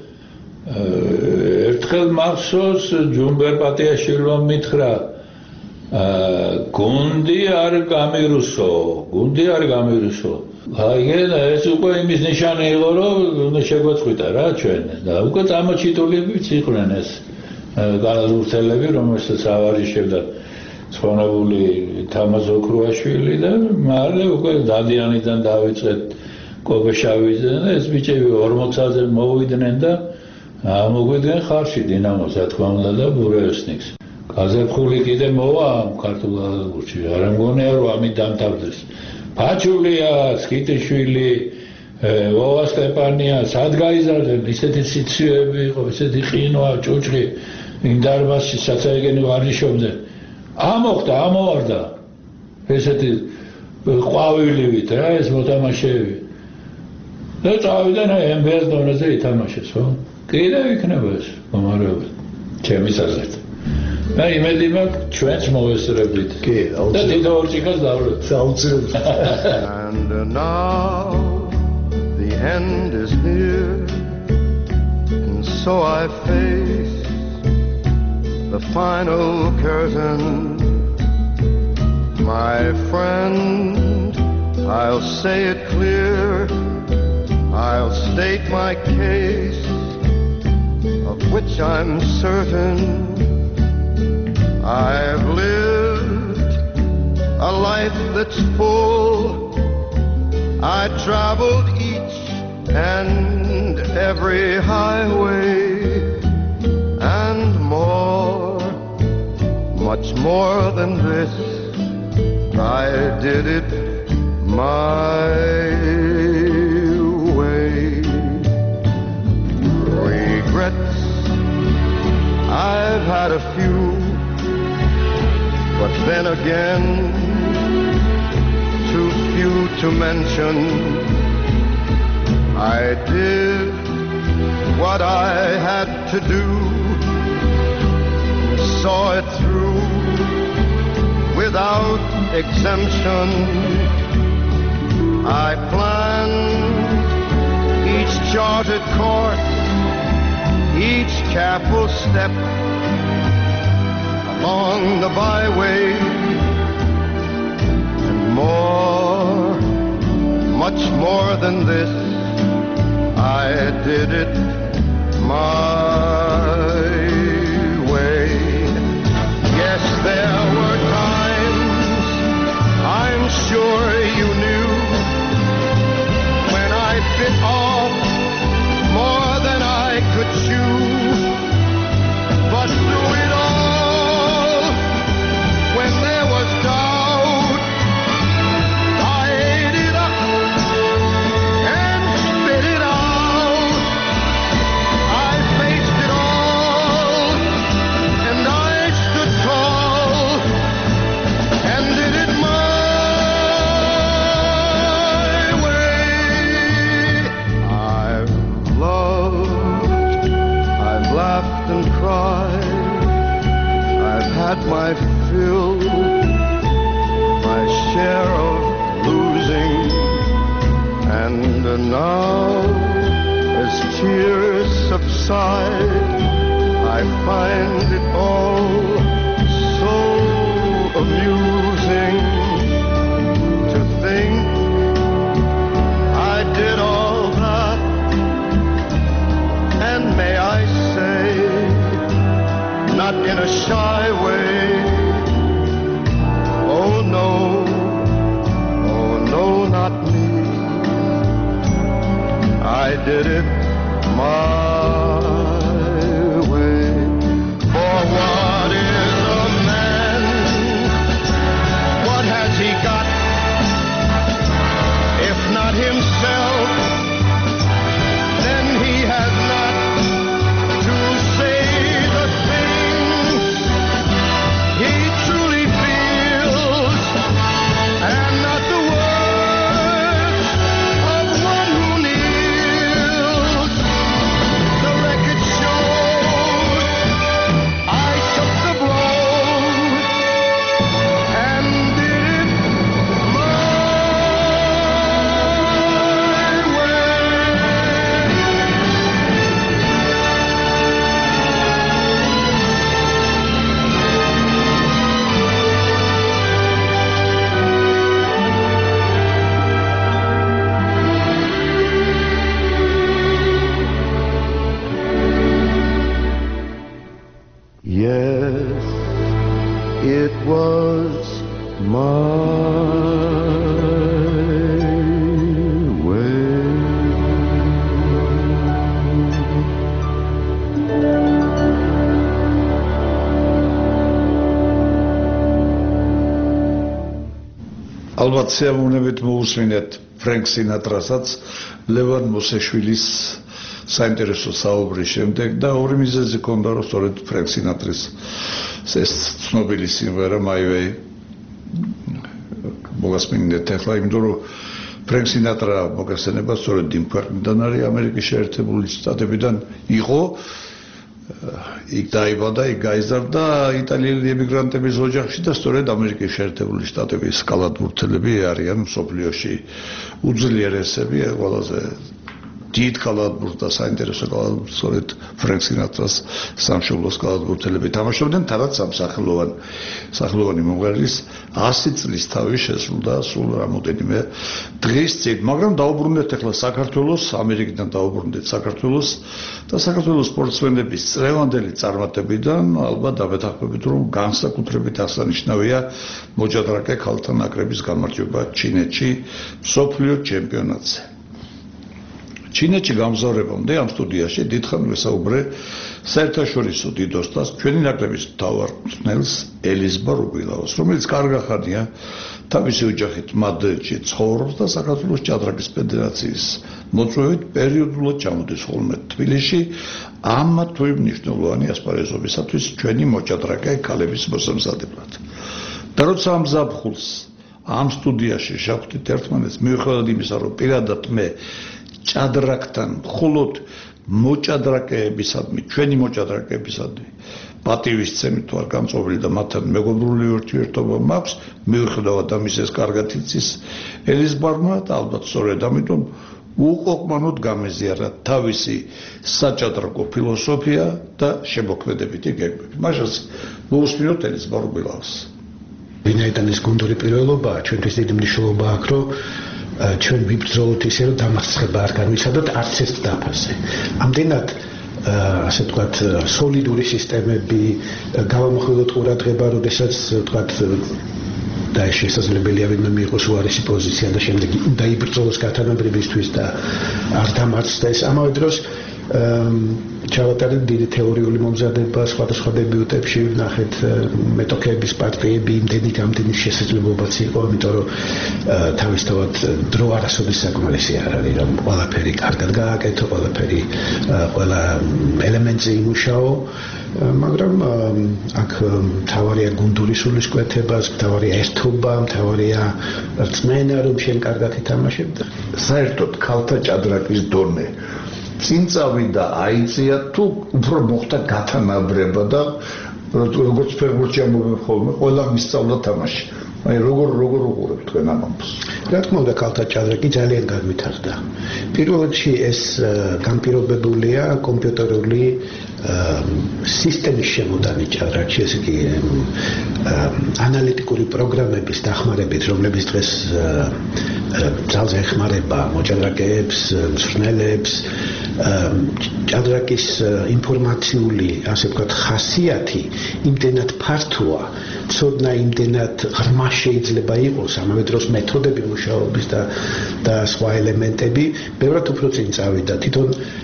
ერთხელ მახსოვს ჯუმბერ პატიაშვილმა მითხრა გუნდი არ გამირუსო გუნდი არ გამირუსო აი ეს უკვე იმის ნიშანი იყო რომ უნდა შეგვეწყვიტა რა ჩვენ და უკვე წამოჩიტულებიც იყვნენ ეს კალათბურთელები რომელსაც ავარიშებდა სპონებული თამაზ ოქრუაშვილი და მალე უკვე დადიანიდან დავიწყეთ კობეშავიძე და ეს ბიჭები ორმოცზე მოვიდნენ და მოგვიდნენ ხარში დინამოს რა თქმა უნდა და ბურევსნიკს გაზაფხული კიდე მოვა ქართულ კალათბურთში არ მგონია რომ ამით დამთავრდეს ფაჩულია სკიტიშვილი ვოვა სტეპანია სად გაიზარდნენ ისეთი სიციოები იყო ისეთი ყინვა ჭუჭრი იმ დარბაზში საცაიგენი ვარჯიშობდნენ ამოხდა ამოვარდა ესეთი ყვავილივით რა ეს მოთამაშეები და წავიდნენ ემ ბე ეს დონეზე ითამაშეს ხო კიდევ იქნება ეს მომარება ჩემი საზრით და იმედი მაქვს ჩვენც მოვესწრებით კი და თითო ორჭიქას დავვრეთ აუცილებლად and now the end is near and so I face the final curtain my friend I'll say it clear I'll state my case of which I'm certain I've lived a life that's full I traveled each and every highway and more, much more than this. I did it my way. Regrets, I've had a few, but then again, too few to mention. I did what I had to do, saw it through without exemption. I planned each charted course, each careful step along the byway, and more, much more than this, I did it my way. Yes, there were times, I'm sure you knew, when I bit off more than I could chew. But through it all, when there was doubt, I ate it up and spit it out. I faced it all, and I stood tall, and did it my way. I've loved, I've laughed and cried, I've had my fill, my share of losing, and now, as tears subside, I find it all so amusing to think I did all that, and may I say, not in a shy way, oh no, oh no, not me. I did it my way. For what is a man? What has he got? If not himself, then he has not to say the things he truly feels, and not the words of one who kneels. The record shows I took the blows and did it my way. Yes, it was my way. ალბათ შეამოვნებით მოусმინეთ ფრენკ სინატრასაც ლევან მოსეშვილის საინტერესო საუბრის შემდეგ და ორი მიზეზი ჰქონდა, რომ სწორედ ფრენკ სინატრის ეს ცნობილი სიმღერა My Way მოგასმინეთ ახლა, იმიტომ რომ ფრენკ სინატრა მოგახსენება სწორედ იმ ქვეყნიდან არის, ამერიკის შეერთებული შტატებიდან იყო, იქ დაიბადა, იქ გაიზარდა იტალიელი ემიგრანტების ოჯახში და სწორედ ამერიკის შეერთებული შტატების კალათბურთელები არიან მსოფლიოში უძლიერესები, ყველაზე დიდ კალათბურთს და საინტერესო კალათბურთს სწორედ ფრენკ სინატრას სამშობლოს კალათბურთელები თამაშობდნენ, თანაც სამსახელოვანი სახელოვანი მომღერლის ასი წლის თავი შესრულდა სულ რამოდენიმე დღის წინ, მაგრამ დაუბრუნდეთ ახლა საქართველოს, ამერიკიდან დაუბრუნდეთ საქართველოს და საქართველოს სპორტსმენების წლევანდელი წარმატებიდან ალბათ დამეთანხმებით, რომ განსაკუთრებით აღსანიშნავია მოჭადრაკე ქალთა ნაკრების გამარჯვება ჩინეთში მსოფლიო ჩემპიონატზე. ჩინეთში გამგზავრებამდე ამ სტუდიაში დიდხანს ვესაუბრე საერთაშორისო დიდოსტას ჩვენი ნაკრების მთავარ მწვრთნელს ელიზბარ უბილაოს, რომელიც კარგახანია თავისი ოჯახით მადრიდში ცხოვრობს და საქართველოს ჭადრაკის ფედერაციის მოწვევით პერიოდულად ჩამოდის ხოლმე თბილისში ამა თუ იმ მნიშვნელოვანი ასპარეზობისათვის ჩვენი მოჭადრაკე ქალების მოსამზადებლად. და როცა ამ ზაფხულს ამ სტუდიაში შევხვდით ერთმანეთს, მიუხედავად იმისა, რომ პირადად მე ჭადრაკთან მხოლოდ მოჭადრაკეებისადმი, ჩვენი მოჭადრაკეებისადმი პატივისცემით ვარ გამწვავილი და მათთან მეგობრული ურთიერთობა მაქვს, მიუხედავად ამისა, ეს კარგად იცის ელიზბარმა და ალბათ სწორედ ამიტომ უკოკმანოდ გამეზიარა თავისი საჭადრაკო ფილოსოფია და შემოქმედებითი გეგმები. მაშინ მოусმინოთ ელიზბარ უბილაოს. ვინაიდან ეს გუნდური პირველობაა, ჩვენთვის დიდი მნიშვნელობა აქვს, რომ ჩვენ ვიბრძოლოთ ისე, რომ დამარცხება არ განვიცადოთ არც ეს დაფაზე. ამდენად ასე ვთქვათ, სოლიდური სისტემები, გავამახვილოთ ყურადღება, როდესაც ვთქვათ და შესაძლებელია ვინმე მიიღოს უარესი პოზიცია და შემდეგ უნდა იბრძოლოს გათანაბრებისთვის და არ დამარცხდეს. ამავე დროს ჩავატარეთ დიდი თეორიული მომზადება სხვადასხვა დებიუტებში, ვნახეთ მეტოქეების პარტიები, იმდენი გამდენი შესაძლებლობაც იყო, იმიტომ რომ თავისთავად დრო არასოდეს საკმარისი არ არის, რომ ყველაფერი კარგად გააკეთო, ყველაფერი ყველა ელემენტზე იმუშაო, მაგრამ აქ მთავარია გუნდური სულისკვეთება, მთავარია ერთობა, მთავარია რწმენა, რომ შენ კარგად ითამაშებ. საერთოდ ქალთა ჭადრაკის დონე წინ წავიდა აიწია თუ უფრო მოხდა გათანაბრება და როგორც ფეხბურთში ამბობენ ხოლმე ყველა მისწავლა თამაში. აი როგორ როგორ უყურებთ თქვენ ამ ამბავს? რა თქმა უნდა ქალთა ჭადრაკი ძალიან განვითარდა. პირველ რიგში ეს განპირობებულია კომპიუტერული სისტემის შემოდანი ჭადრაკში, ესე იგი ანალიტიკური პროგრამების დახმარებით, რომლებიც დღეს ძალზე ეხმარება მოჭადრაკეებს, მწვრთნელებს, ჭადრაკის ინფორმაციული, ასე ვთქვათ, ხასიათი იმდენად ფართოა, ცოდნა იმდენად ღრმა შეიძლება იყოს, ამავე დროს მეთოდები მუშაობის და და სხვა ელემენტები ბევრად უფრო წინ წავიდა. თვითონ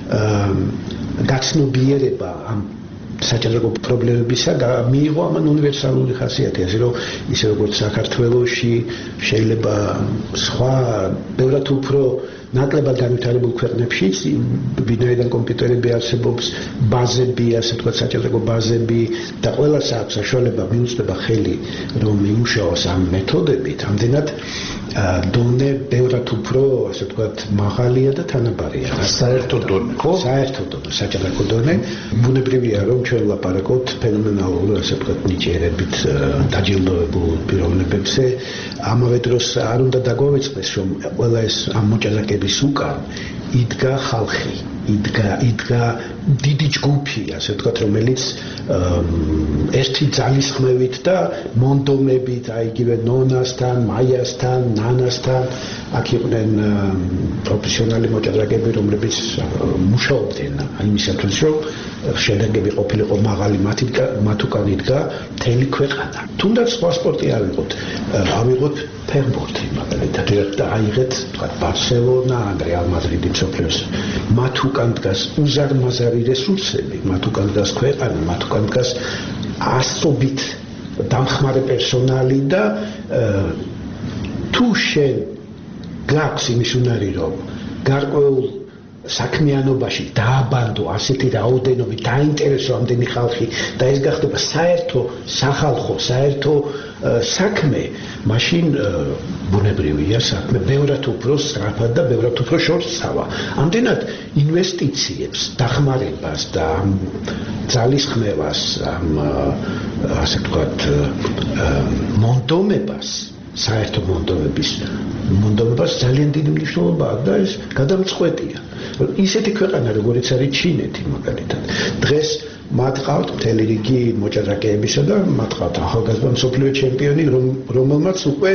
გაცნობიერება ამ საჭადრაკო პრობლემებისა მიიღო ამან უნივერსალური ხასიათი, ასე რომ ისე როგორც საქართველოში შეიძლება სხვა ბევრად უფრო ნაკლებად განვითარებულ ქვეყნებშიც ვინაიდან კომპიუტერები არსებობს, ბაზები, ასე ვთქვათ, საჭადრაკო ბაზები და ყველას აქვს საშუალება მიუწვდება ხელი რომ იმუშაოს ამ მეთოდებით, ამდენად დონე ბევრად უფრო, ასე ვთქვათ, მაღალია და თანაბარია. საერთო დონე, ხო? საერთო დონე, საჭადრაკო დონე. ბუნებრივია რომ ჩვენ ვლაპარაკობთ ფენომენალურ, ასე ვთქვათ, ნიჭიერებით დაჯილდოებულ პიროვნებებზე. ამავე დროს არ უნდა დაგვავიწყდეს რომ ყველა ეს ამ მოჭადრაკეების უკან იდგა ხალხი, იდგა იდგა დიდი ჯგუფი, ასე ვთქვათ, რომელიც ერთი ძალისხმევით და მონდომებით, აი იგივე ნონასთან, მაიასთან, ნანასთან, აქ იყვნენ პროფესიონალი მოჭადრაკეები, რომლებიც მუშაობდნენ იმისათვის, რომ შედეგები ყოფილიყო მაღალი, მათ უკან იდგა მთელი ქვეყანა. თუნდაც სხვა სპორტი არ ვიყოთ, ავიღოთ ფეხბურთი, მაგალითად, და აიღეთ, ვთქვათ, ბარსელონა, რეალ მადრიდი მსოფლიოს. მათ უკან დგას უზარმაზარი რესურსები, მათ უკან დგას ქვეყანა, მათ უკან დგას ასობით დამხმარე პერსონალი და თუ შენ გაქვს იმის უნარი, რომ გარკვეულ საქმიანობაში დააბანდო ასეთი რაოდენობით, დაინტერესო ამდენი ხალხი და ეს გახდება საერთო სახალხო, საერთო საქმე, მაშინ ბუნებრივია საქმე ბევრად უფრო სწრაფად და ბევრად უფრო შორსცავა. ამდენად ინვესტიციებს, დახმარებას და ამ ძალისხმევას, ამ ასე ვთქვათ, მონდომებას, საერთო მონდომების მონდომებას ძალიან დიდი მნიშვნელობა აქვს და ეს გადამწყვეტია. ისეთი ქვეყანა როგორიც არის ჩინეთი, მაგალითად, დღეს მათ ყავთ მთელი რიგი მოჭადრაკეებისა და მათ ყავთ ახალგაზრდა მსოფლიო ჩემპიონი, რომელმაც უკვე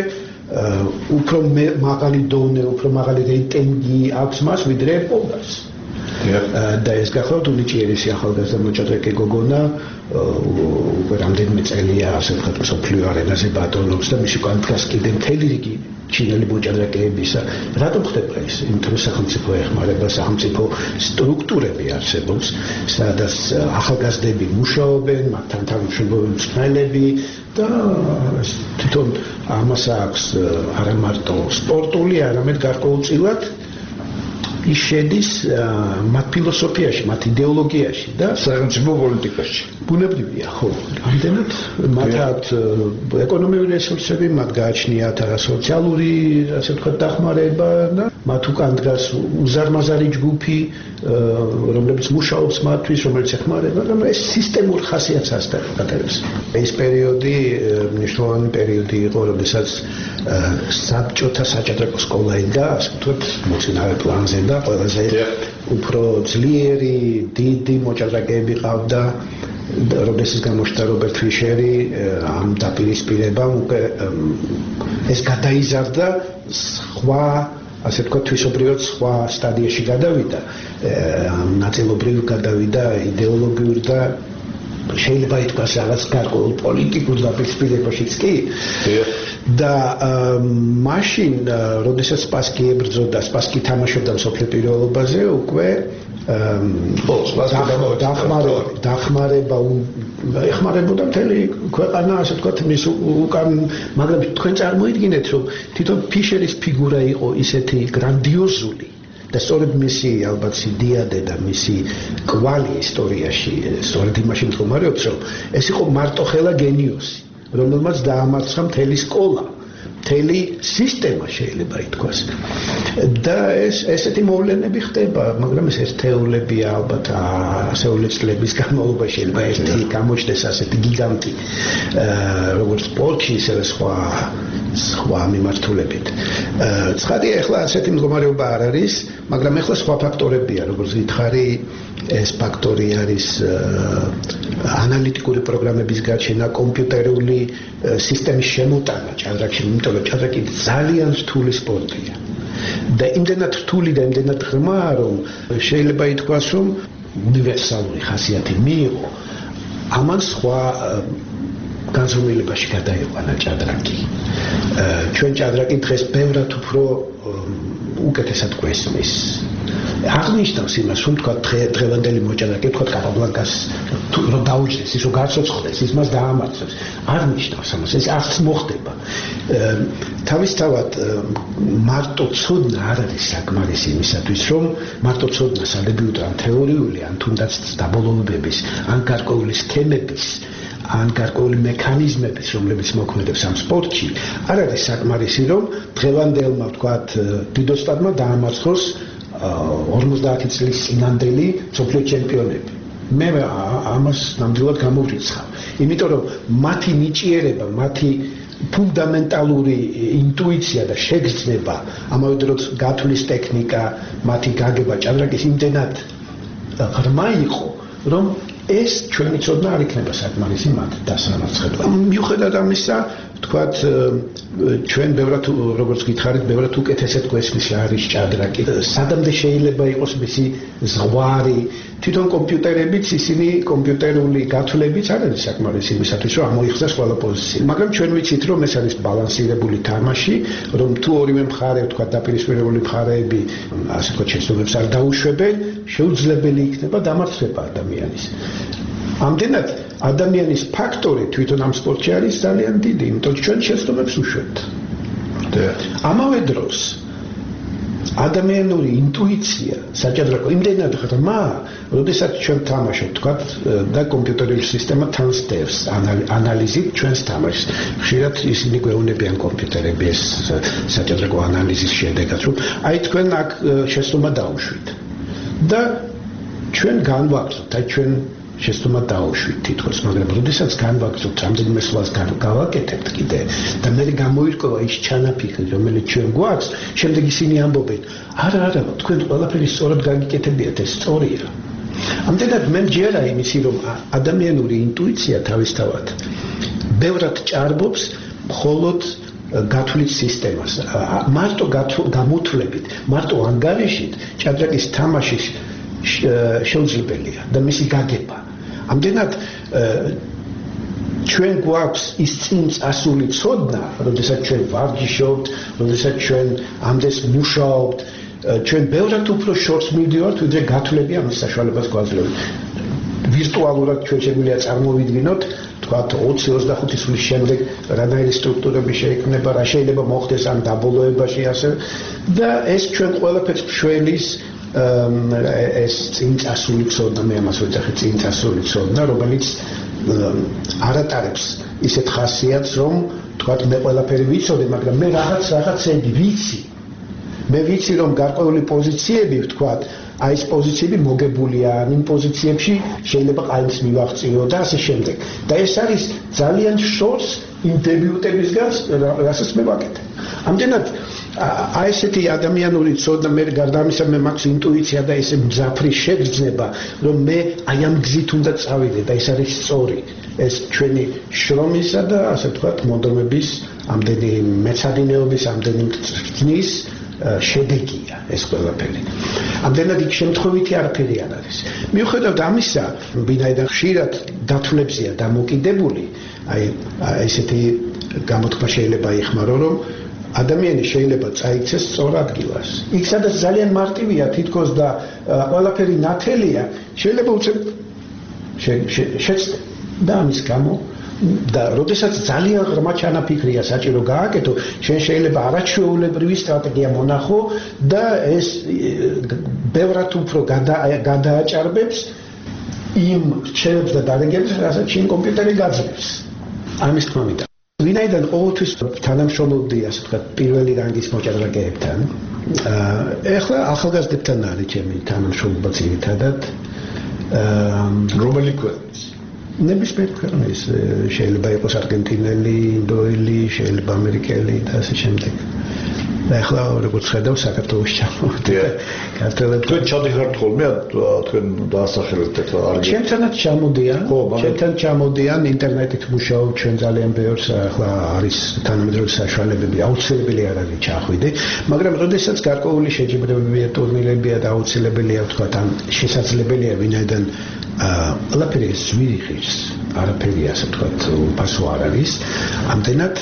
უფრო მაღალი დონე, უფრო მაღალი რეიტინგი აქვს მას ვიდრე პოგას. და ეს გახლავთ უნიჭიერესი ახალგაზრდა მოჭადრაკე გოგონა უკვე რამდენიმე წელია ასე ვთქვათ მსოფლიო არენაზე ბატონობს და მისი უკან დგას კიდე მთელი რიგი ჩინელი მოჭადრაკეებისა. რატომ ხდება ეს? იმიტომ რომ სახელმწიფო ეხმარება, სახელმწიფო სტრუქტურები არსებობს, სადაც ახალგაზრდები მუშაობენ, მათთან თანამშრომლობენ მწვრთნელები და თვითონ ამას აქვს არა მარტო სპორტული, არამედ გარკვეულწილად ის შედის მათ ფილოსოფიაში, მათ იდეოლოგიაში და სახელმწიფო პოლიტიკაში. ბუნებრივია, ხო. ამდენად მათ აქვთ ეკონომიკური რესურსები, მათ გააჩნიათ სოციალური, ასე ვთქვათ, დახმარება და მათ უკან დგას უზარმაზარი ჯგუფი, რომლებიც მუშაობს მათთვის, რომელიც ეხმარება და ეს სისტემურ ხასიათს ატარებს. ეს პერიოდი მნიშვნელოვანი პერიოდი იყო, როდესაც საბჭოთა საჭადრაკო სკოლა იდგა, ასე ვთქვათ, მოწინავე პლანზე და ყველაზე უფრო ძლიერი, დიდი მოჭადრაკეები ყავდა. როდესაც გამოჩნდა რობერტ ფიშერი ამ დაპირისპირებამ უკვე ეს გადაიზარდა სხვა ასე ვთქვათ თვისობრივად სხვა სტადიაში გადავიდა ნაწილობრივ გადავიდა იდეოლოგიურ და შეიძლება ითქვას რაღაც გარკვეულ პოლიტიკურ დაპირისპირებაშიც კი და მაშინ როდესაც სპასკი ებრძოდა სპასკი თამაშობდა მსოფლიო პირველობაზე უკვე დახმარება ეხმარებოდა მთელი ქვეყანა ასე ვთქვათ მის უკან მაგრამ თქვენ წარმოიდგინეთ რომ თვითონ ფიშერის ფიგურა იყო ისეთი გრანდიოზული და სწორედ მისი ალბათ სიდიადე და მისი კვალი ისტორიაში სწორედ იმაში მდგომარეობს რომ ეს იყო მარტოხელა გენიოსი რომელმაც დაამარცხა მთელი სკოლა მთელი სისტემა შეიძლება ითქვას და ეს ესეთი მოვლენები ხდება მაგრამ ეს ერთეულებია ალბათ ასეული წლების განმავლობაში შეიძლება ერთი გამოჩნდეს ასეთი გიგანტი როგორც სპორტში ისევე სხვა სხვა მიმართულებით ცხადია ახლა ასეთი მდგომარეობა არ არის მაგრამ ახლა სხვა ფაქტორებია როგორც გითხარი ეს ფაქტორი არის ანალიტიკური პროგრამების გაჩენა კომპიუტერული სისტემის შემოტანა ჭადრაკში იმიტომ რომ ჭადრაკი ძალიან რთული სპორტია და იმდენად რთული და იმდენად ღრმა რომ შეიძლება ითქვას რომ უნივერსალური ხასიათი მიიღო ამან სხვა განზომილებაში გადაიყვანა ჭადრაკი ჩვენ ჭადრაკი დღეს ბევრად უფრო უკეთესად გვესმის აღნიშნავს იმას რომ თქვა დღევანდელი მოჭადრაკე თქვა კაპაბლანკას რომ დაუჭდეს ის რომ გაცოცხლდეს ის მას დაამარცხებს არ ნიშნავს ამას ეს არც მოხდება თავისთავად მარტო ცოდნა არ არის საკმარისი იმისათვის რომ მარტო ცოდნა სადებიუტო ან თეორიული ან თუნდაც დაბოლოებების ან გარკვეული სქემების ან გარკვეული მექანიზმების რომლებიც მოქმედებს ამ სპორტში არ არის საკმარისი რომ დღევანდელმა ვთქვათ დიდოსტატმა დაამარცხოს ორმოცდაათი წლის წინანდელი მსოფლიო ჩემპიონები. მე ამას ნამდვილად გამოვრიცხავ. იმიტომ რომ მათი ნიჭიერება, მათი ფუნდამენტალური ინტუიცია და შეგრძნება, ამავე დროს გათვლის ტექნიკა, მათი გაგება ჭადრაკის იმდენად ღრმა იყო, რომ ეს ჩვენი ცოდნა არ იქნება საკმარისი მათ დასამარცხებლად. მიუხედავად ამისა, ვთქვათ, ჩვენ ბევრად როგორც გითხარით, ბევრად უკეთესად გვესმის არის ჭადრაკი. სადამდე შეიძლება იყოს მისი ზღვარი, თვითონ კომპიუტერებიც ისინი კომპიუტერული გათვლებიც არ არის საკმარისი იმისათვის, რომ ამოიხსნას ყველა პოზიცია. მაგრამ ჩვენ ვიცით, რომ ეს არის ბალანსირებული თამაში, რომ თუ ორივე მხარე, ვთქვათ, დაპირისპირებული მხარეები, ასე ვთქვათ, შეცდომებს არ დაუშვებენ, შეუძლებელი იქნება დამარცხება ადამიანის. ამდენად ადამიანის ფაქტორი თვითონ ამ სპორტში არის ძალიან დიდი, იმიტომ რომ ჩვენ შეცდომებს უშვებთ. ამავე დროს ადამიანური ინტუიცია საჭადრაკო იმდენად ღრმა, როდესაც ჩვენ თამაშობთ, თქვათ, და კომპიუტერული სისტემა თან სდევს ანალიზით ჩვენს თამაშს. ხშირად ისინი გვეუბნებიან კომპიუტერები ეს საჭადრაკო ანალიზის შედეგად, რომ აი თქვენ აქ შეცდომა დაუშვით. და ჩვენ განვაგრძობთ, აი ჩვენ შეცდომა დაუშვით თითქოს, მაგრამ როდესაც განვაგრძობთ, რამდენიმე სვლას გავაკეთებთ კიდე და მე გამოირკვევა ის ჩანაფიქრი, რომელიც ჩვენ გვაქვს, შემდეგ ისინი ამბობენ, არა, არა, თქვენ ყველაფერი სწორად გაგიკეთებიათ, ეს სწორია. ამდენად მე მჯერა იმისი, რომ ადამიანური ინტუიცია თავისთავად ბევრად ჭარბობს მხოლოდ გათვლის სისტემას. მარტო გამოთვლებით, მარტო ანგარიშით ჭადრაკის თამაშის შეუძლებელია და მისი გაგება. ამდენად ჩვენ გვაქვს ის წინ წასული ცოდნა, როდესაც ჩვენ ვარჯიშობთ, როდესაც ჩვენ ამდენს მუშაობთ, ჩვენ ბევრად უფრო შორს მივდივართ, ვიდრე გათვლები ამის საშუალებას გვაძლევთ. ვირტუალურად ჩვენ შეგვიძლია წარმოვიდგინოთ, თქვათ ოცი ოცდახუთი წლის შემდეგ რანაირი სტრუქტურები შეიქმნება, რა შეიძლება მოხდეს ამ დაბოლოებაში ასე და ეს ჩვენ ყველაფერს მშველის ეს წინ წასული ცოდნა, მე ამას ვეძახი წინ წასული ცოდნა, რომელიც არ ატარებს ისეთ ხასიათს, რომ თქვათ მე ყველაფერი ვიცოდე, მაგრამ მე რაღაც რაღაცები ვიცი. მე ვიცი, რომ გარკვეული პოზიციები, ვთქვათ, აი ეს პოზიციები მოგებულია, იმ პოზიციებში შეიძლება ყაენს მივაღწიო და ასე შემდეგ. და ეს არის ძალიან შორს იმ დებიუტებისგან, რასაც მე ვაკეთებ. ამდენად აი ესეთი ადამიანური ცოდნა, მე გარდა ამისა მე მაქვს ინტუიცია და ესე მძაფრი შეგრძნება, რომ მე აი ამ გზით უნდა წავიდე და ეს არის სწორი. ეს ჩვენი შრომისა და ასე ვთქვათ, მონდომების ამდენი მეცადინეობის, ამდენი წნის შედეგია ეს ყველაფერი. ამდენად იქ შემთხვევითი არაფერი არ არის. მიუხედავად ამისა, ვინაიდან ხშირად დათვლებზეა დამოკიდებული, აი ესეთი გამოთქმა შეიძლება იხმარო, რომ ადამიანი შეიძლება წაიქცეს სწორ ადგილას. იქ სადაც ძალიან მარტივია თითქოს და ყველაფერი ნათელია, შეიძლება უცებ შეცდე და ამის გამო და როდესაც ძალიან ღრმა ჩანაფიქრია საჭირო გააკეთო, შენ შეიძლება არაჩვეულებრივი სტრატეგია მონახო და ეს ბევრად უფრო გადააჭარბებს იმ რჩევებს და დარიგებებს, რასაც შენ კომპიუტერი გაძლევს. ამის თქმა მინდა. ვინაიდან ყოველთვის თანამშრომლობდი, ასე ვთქვათ, პირველი რანგის მოჭადრაკეებთან, ეხლა ახალგაზრდებთან არის ჩემი თანამშრომლობა ძირითადად. რომელი ქვეყნის? ნებისმიერ ქვეყნის, შეიძლება იყოს არგენტინელი, ინდოელი, შეიძლება ამერიკელი და ასე შემდეგ. და ეხლა როგორც ხედავ, საქართველოს ჩამოვიდი. ქართველები თქვენ ჩადიხართ ხოლმე თქვენ დაასახელეთ ეხლა არგენტინა. ჩემთანაც ჩამოდიან, ჩემთან ჩამოდიან, ინტერნეტით მუშაობ, ჩვენ ძალიან ბევრს ახლა არის თანამედროვე საშუალებები, აუცილებელი არ არის ჩახვიდე, მაგრამ როდესაც გარკვეული შეჯიბრებებია, ტურნირებია და აუცილებელია ვთქვათ, ან შესაძლებელია ვინაიდან ყველაფერი ზვირი ღირს, არაფერი ასე ვთქვათ, ფასო არ არის, ამდენად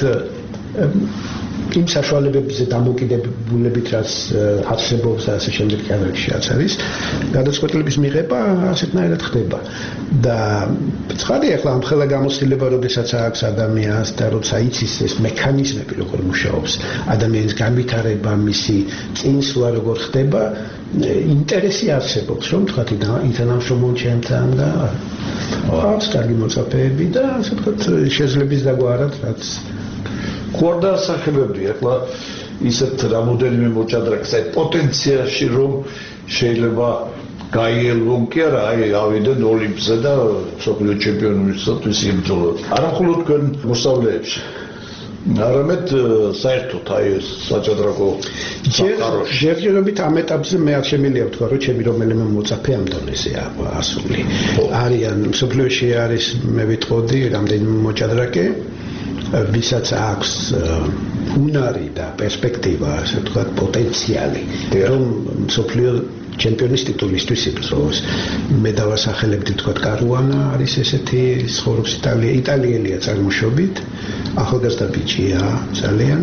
იმ საშუალებებზე დამოკიდებულებით, რაც არსებობს და ასე შემდეგ კანონშიც არის, გადაწყვეტილების მიღება ასეთნაირად ხდება. და ცხადია, ახლა ამ ხელა გამოცდილება, როდესაც აქვს ადამიანს და როცა იცის ეს მექანიზმები როგორ მუშაობს, ადამიანის განვითარება, მისი წინსვლა როგორ ხდება, ინტერესი არსებობს, რომ თქვათ ითანამშრომლო ჩემთან და აქვს კარგი მოწაფეები და ასე ვთქვათ, შეძლების დაგვარად, რაც ხوارდა სახლებები ახლა ისეთ რამოდენიმე მოჭადრაკეს აი პოტენციაში რომ შეიძლება გაიელვონ კი არა აი ავიდენ ოლიმპზე და მსოფლიო ჩემპიონობისათვის იბრძოლოთ არა მხოლოდ თქვენ მოსწავლეებში არამედ საერთოდ აი ეს საჭადრაკო ჯერჯერობით ამ ეტაპზე მე არ შემიძლია ვთქვა რომ ჩემი რომელიმე მოწაფე ამ დონეზეა ასული არიან მსოფლიოში არის მე ვიტყოდი რამდენიმე მოჭადრაკე ვისაც აქვს უნარი და პერსპექტივა, ასე ვთქვათ, პოტენციალი, რომ მსოფლიო ჩემპიონის ტიტულისთვის იბრძოლოს. მე დავასახელებდი, ვთქვათ, კარუანა არის ესეთი, ცხოვრობს იტალია, იტალიელია წარმოშობით, ახალგაზრდა ბიჭია ძალიან.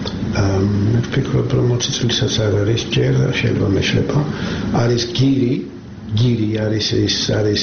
მე ვფიქრობ, რომ ოცი წლისაც არ არის ჯერ, შეიძლება მეშლება. არის გირი, გირი არის ის არის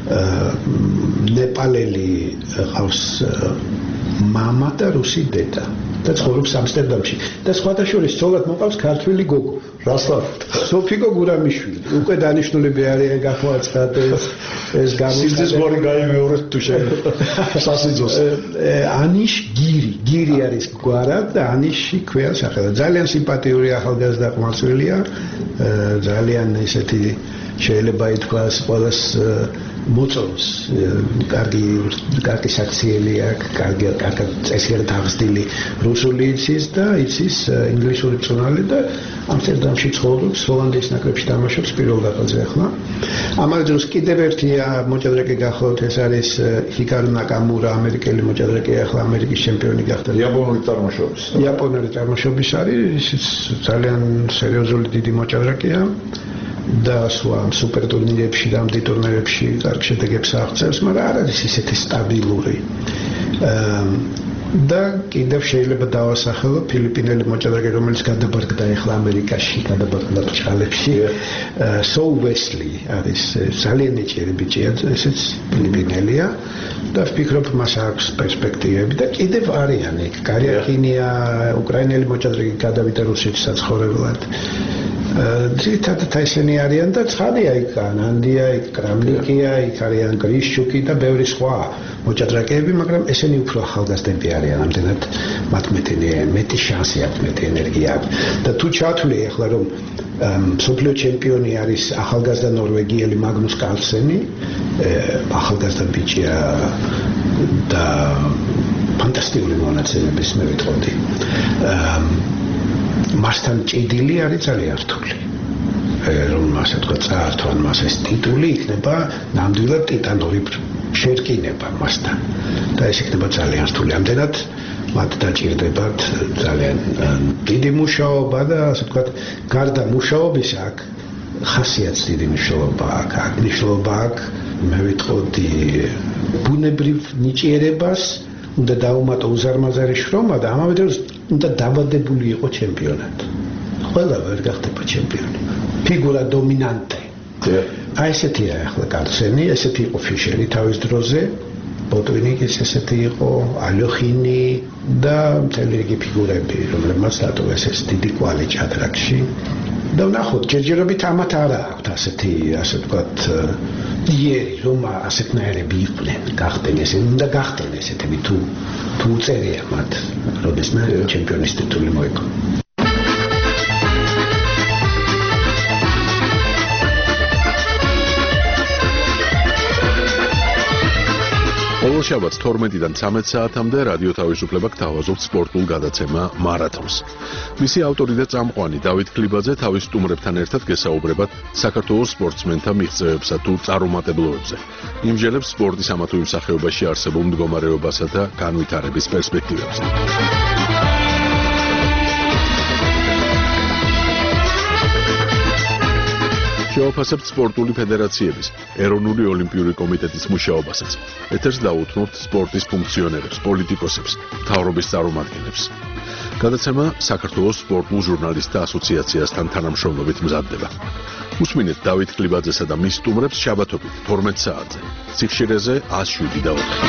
ნეპალელი ყავს მამა და რუსი დედა და ცხოვრობს ამსტერდამში და სხვადასხვა სწორად მოყავს ქართველი გოგო რასლავ სოფიკო გურამიშვილი უკვე დანიშნულები არიან გახვალწყად ეს ეს გამოსიზმორი გაიმეორეთ თუ შეიძლება სასიძოს ანიშ გირი გირი არის გვარად და ანიში ქვია სახელად ძალიან სიმპათიური ახალგაზრდა ყმაწვილია ძალიან ესეთი შეიძლება ითქვას ყველას მოწონს კარგი კარგი საქციელი აქვს კარგი კარგი წესიერად აღზრდილი რუსული იცის და იცის ინგლისური წონალი და ამსტერდამში ცხოვრობს ჰოლანდიის ნაკრებში თამაშობს პირველ დაფაზე ახლა ამავე დროს კიდევ ერთი მოჭადრაკე გახოთ ეს არის ჰიკარუ ნაკამურა ამერიკელი მოჭადრაკე ახლა ამერიკის ჩემპიონი გახდა იაპონური წარმოშობის იაპონური წარმოშობის არის ძალიან სერიოზული დიდი მოჭადრაკეა და სხვა სუპერტურნირებში და ამ ტურნირებში კარგ შედეგებს აღწევს, მაგრამ არ არის ისეთი სტაბილური. და კიდევ შეიძლება დავასახელო ფილიპინელი მოჭადრაკე, რომელიც გადაბარგდა ახლა ამერიკაში, გადაბარგდა ბრჭყალებში. სოუ ვესლი არის ძალიან ნიჭიერი ბიჭია, ესეც ფილიპინელია და ვფიქრობ მას აქვს პერსპექტივები და კიდევ არიან იქ. კარიაკინია, უკრაინელი მოჭადრაკე გადავიდა რუსეთში საცხოვრებლად. ძირითადად ესენი არიან და ცხადია იქ ანანდია, იქ კრამნიკია, იქ არიან გრიშჩუკი და ბევრი სხვა მოჭადრაკეები, მაგრამ ესენი უფრო ახალგაზრდები არიან, ამდენად მათ მეტი შანსი აქვს, მეტი ენერგია აქვს. და თუ ჩათვლი ახლა რომ მსოფლიო ჩემპიონი არის ახალგაზრდა ნორვეგიელი მაგნუს კარლსენი, ახალგაზრდა ბიჭია და ფანტასტიკური მონაცემების მე ვიტყოდი. მასთან ჭიდილი არის ძალიან რთული. რომ ასე თქვა წაართვან მას ეს ტიტული იქნება ნამდვილად ტიტანური შერკინება მასთან. და ეს იქნება ძალიან რთული. ამდენად მათ დაჭირდებათ ძალიან დიდი მუშაობა და ასე თქვა გარდა მუშაობის აქ ხასიათს დიდი მნიშვნელობა აქვს. აქ მნიშვნელობა აქვს მე ვიტყოდი ბუნებრივ ნიჭიერებას, უნდა დაუმატო უზარმაზარი შრომა და ამავე დროს უნდა დაბადებული იყო ჩემპიონად. ყველა ვერ გახდება ჩემპიონი. ფიგურა დომინანტი. აი ესეთია ახლა კარლსენი, ესეთი იყო ფიშერი თავის დროზე, ბოტვინიკის ესეთი იყო, ალოხინი და მთელი რიგი ფიგურები, რომლებმაც დატოვეს ეს დიდი კვალი ჭადრაკში. და ვნახოთ, ჯერჯერობით ამათ არა აქვთ ასეთი, ასე ვთქვათ, იერი, რომ ასეთნაირები იყვნენ, გახდნენ ესენი, უნდა გახდნენ ესეთები თუ თუ უწერია მათ, როდესმე ჩემპიონის ტიტული მოიგო. ყოველ შაბათს თორმეტიდან ცამეტ საათამდე რადიო თავისუფლება გთავაზობთ სპორტულ გადაცემა მარათონს. მისი ავტორი და წამყვანი დავით ქლიბაძე თავის სტუმრებთან ერთად გესაუბრებათ საქართველოს სპორტსმენთა მიღწევებსა თუ წარუმატებლობებზე. იმჟელებს სპორტის ამა თუ იმ სახეობაში არსებულ მდგომარეობასა და განვითარების პერსპექტივებზე. შევაფასებთ სპორტული ფედერაციების, ეროვნული ოლიმპიური კომიტეტის მუშაობასაც. ეთერს დაუთმობთ სპორტის ფუნქციონერებს, პოლიტიკოსებს, მთავრობის წარმომადგენლებს. გადაცემა საქართველოს სპორტულ ჟურნალისტთა ასოციაციასთან თანამშრომლობით მზადდება. უსმინეთ დავით ქლიბაძესა და მის სტუმრებს შაბათობით თორმეტ საათზე. სიხშირეზე ას შვიდი და ოთხი.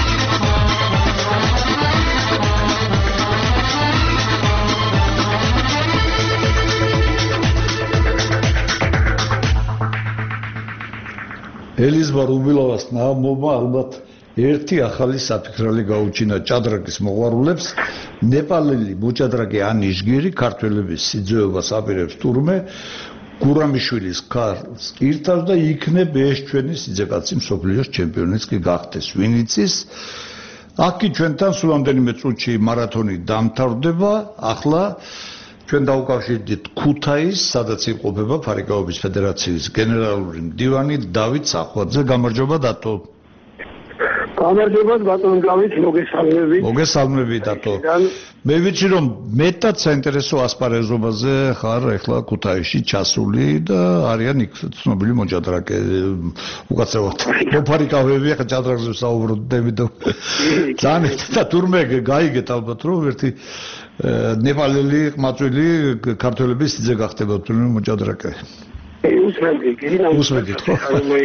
ელიზბარ უბილოვას ნამობა ალბათ ერთი ახალი საფიქრალი გაუჩინა ჭადრაკის მოყვარულებს. ნეპალელი მოჭადრაკე ანიშგირი ქართველების სიძვეობას აპირებს ტურმე გურამიშვილის ქარს ირთავს და იქნებ ეს ჩვენი სიძეკაცი მსოფლიოს ჩემპიონიც კი გახდეს ვინიცის. აქი ჩვენთან სულ რამდენიმე წუთში მარათონი დამთავრდება. ახლა ჩვენ დავუკავშირდით ქუთაისს, სადაც იმყოფება ფარიკაობის ფედერაციის გენერალური მდივანი დავით სახვაძე. გამარჯობა დატო. გამარჯობა ბატონ დავით, მოგესალმებით. მოგესალმებით დატო. მე ვიცი რომ მეტად საინტერესო ასპარეზობაზე ხარ ახლა ქუთაისში ჩასული და არიან იქ ცნობილი მოჭადრაკე უკაცრავად. მოფარიკავები ახლა ჭადრაკზე საუბრობთ, იმიტომ ძალიან და თურმე გაიგეთ ალბათ რომ ერთი ნეპალელი ყმაწვილი ქართველების სიძე გახდება თურმე მოჭადრაკე. უსმენდი, გინდა უსმენდით ხო?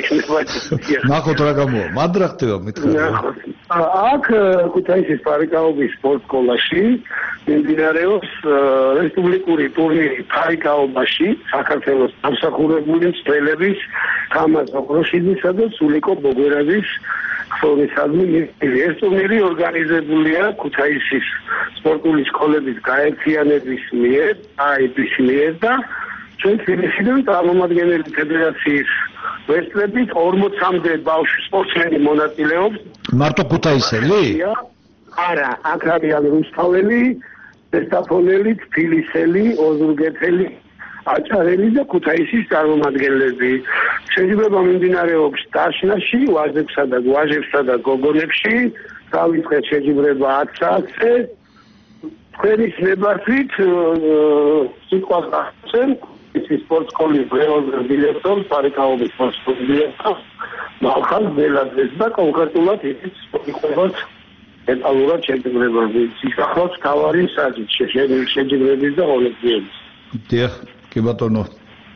ნახოთ რა გამოვა, მანდ რა ხდება მითხარ. აქ ქუთაისის ფარიკაობის სპორტ სკოლაში მიმდინარეობს რესპუბლიკური ტურნირი ფარიკაობაში, საქართველოს დამსახურებული მწვრთნელების თამაზ ოქროშიძისა და სულიკო ბოგვერაძის ხსოვნისადმი მიღწევი. ეს ტურნირი ორგანიზებულია ქუთაისის სპორტული სკოლების გაერთიანების მიერ, აიბის მიერ და ჩვენ თბილისიდან წარმომადგენელი ფედერაციის ვესწრებით ორმოცამდე ბავშვი სპორტსმენი მონაწილეობს. მარტო ქუთაისელი? არა, აქ არიან რუსთაველი, ესტაფონელი, თბილისელი, ოზურგეთელი, აჭარელი და ქუთაისის წარმომადგენლები. შეიძლება მიმდინარეობს დაშნაში, ვაჟებსა და გვაჟებსა და გოგონებში, დავიწყეთ შეჯიბრება ათ საათზე. თქვენი ნებართვით სიტყვას ახსენ სპორტ სკოლის გრეოზის დირექტორს, ფარიკაობის სპორტ სკოლის დირექტორს, მალხაზ ბელაძეს და კონკრეტულად ის სპორტის დეტალურად შეჯიბრებები, სიხარულს თავარი საჭით შეჯიბრების და ოლიმპიადის. დიახ, კი ბატონო.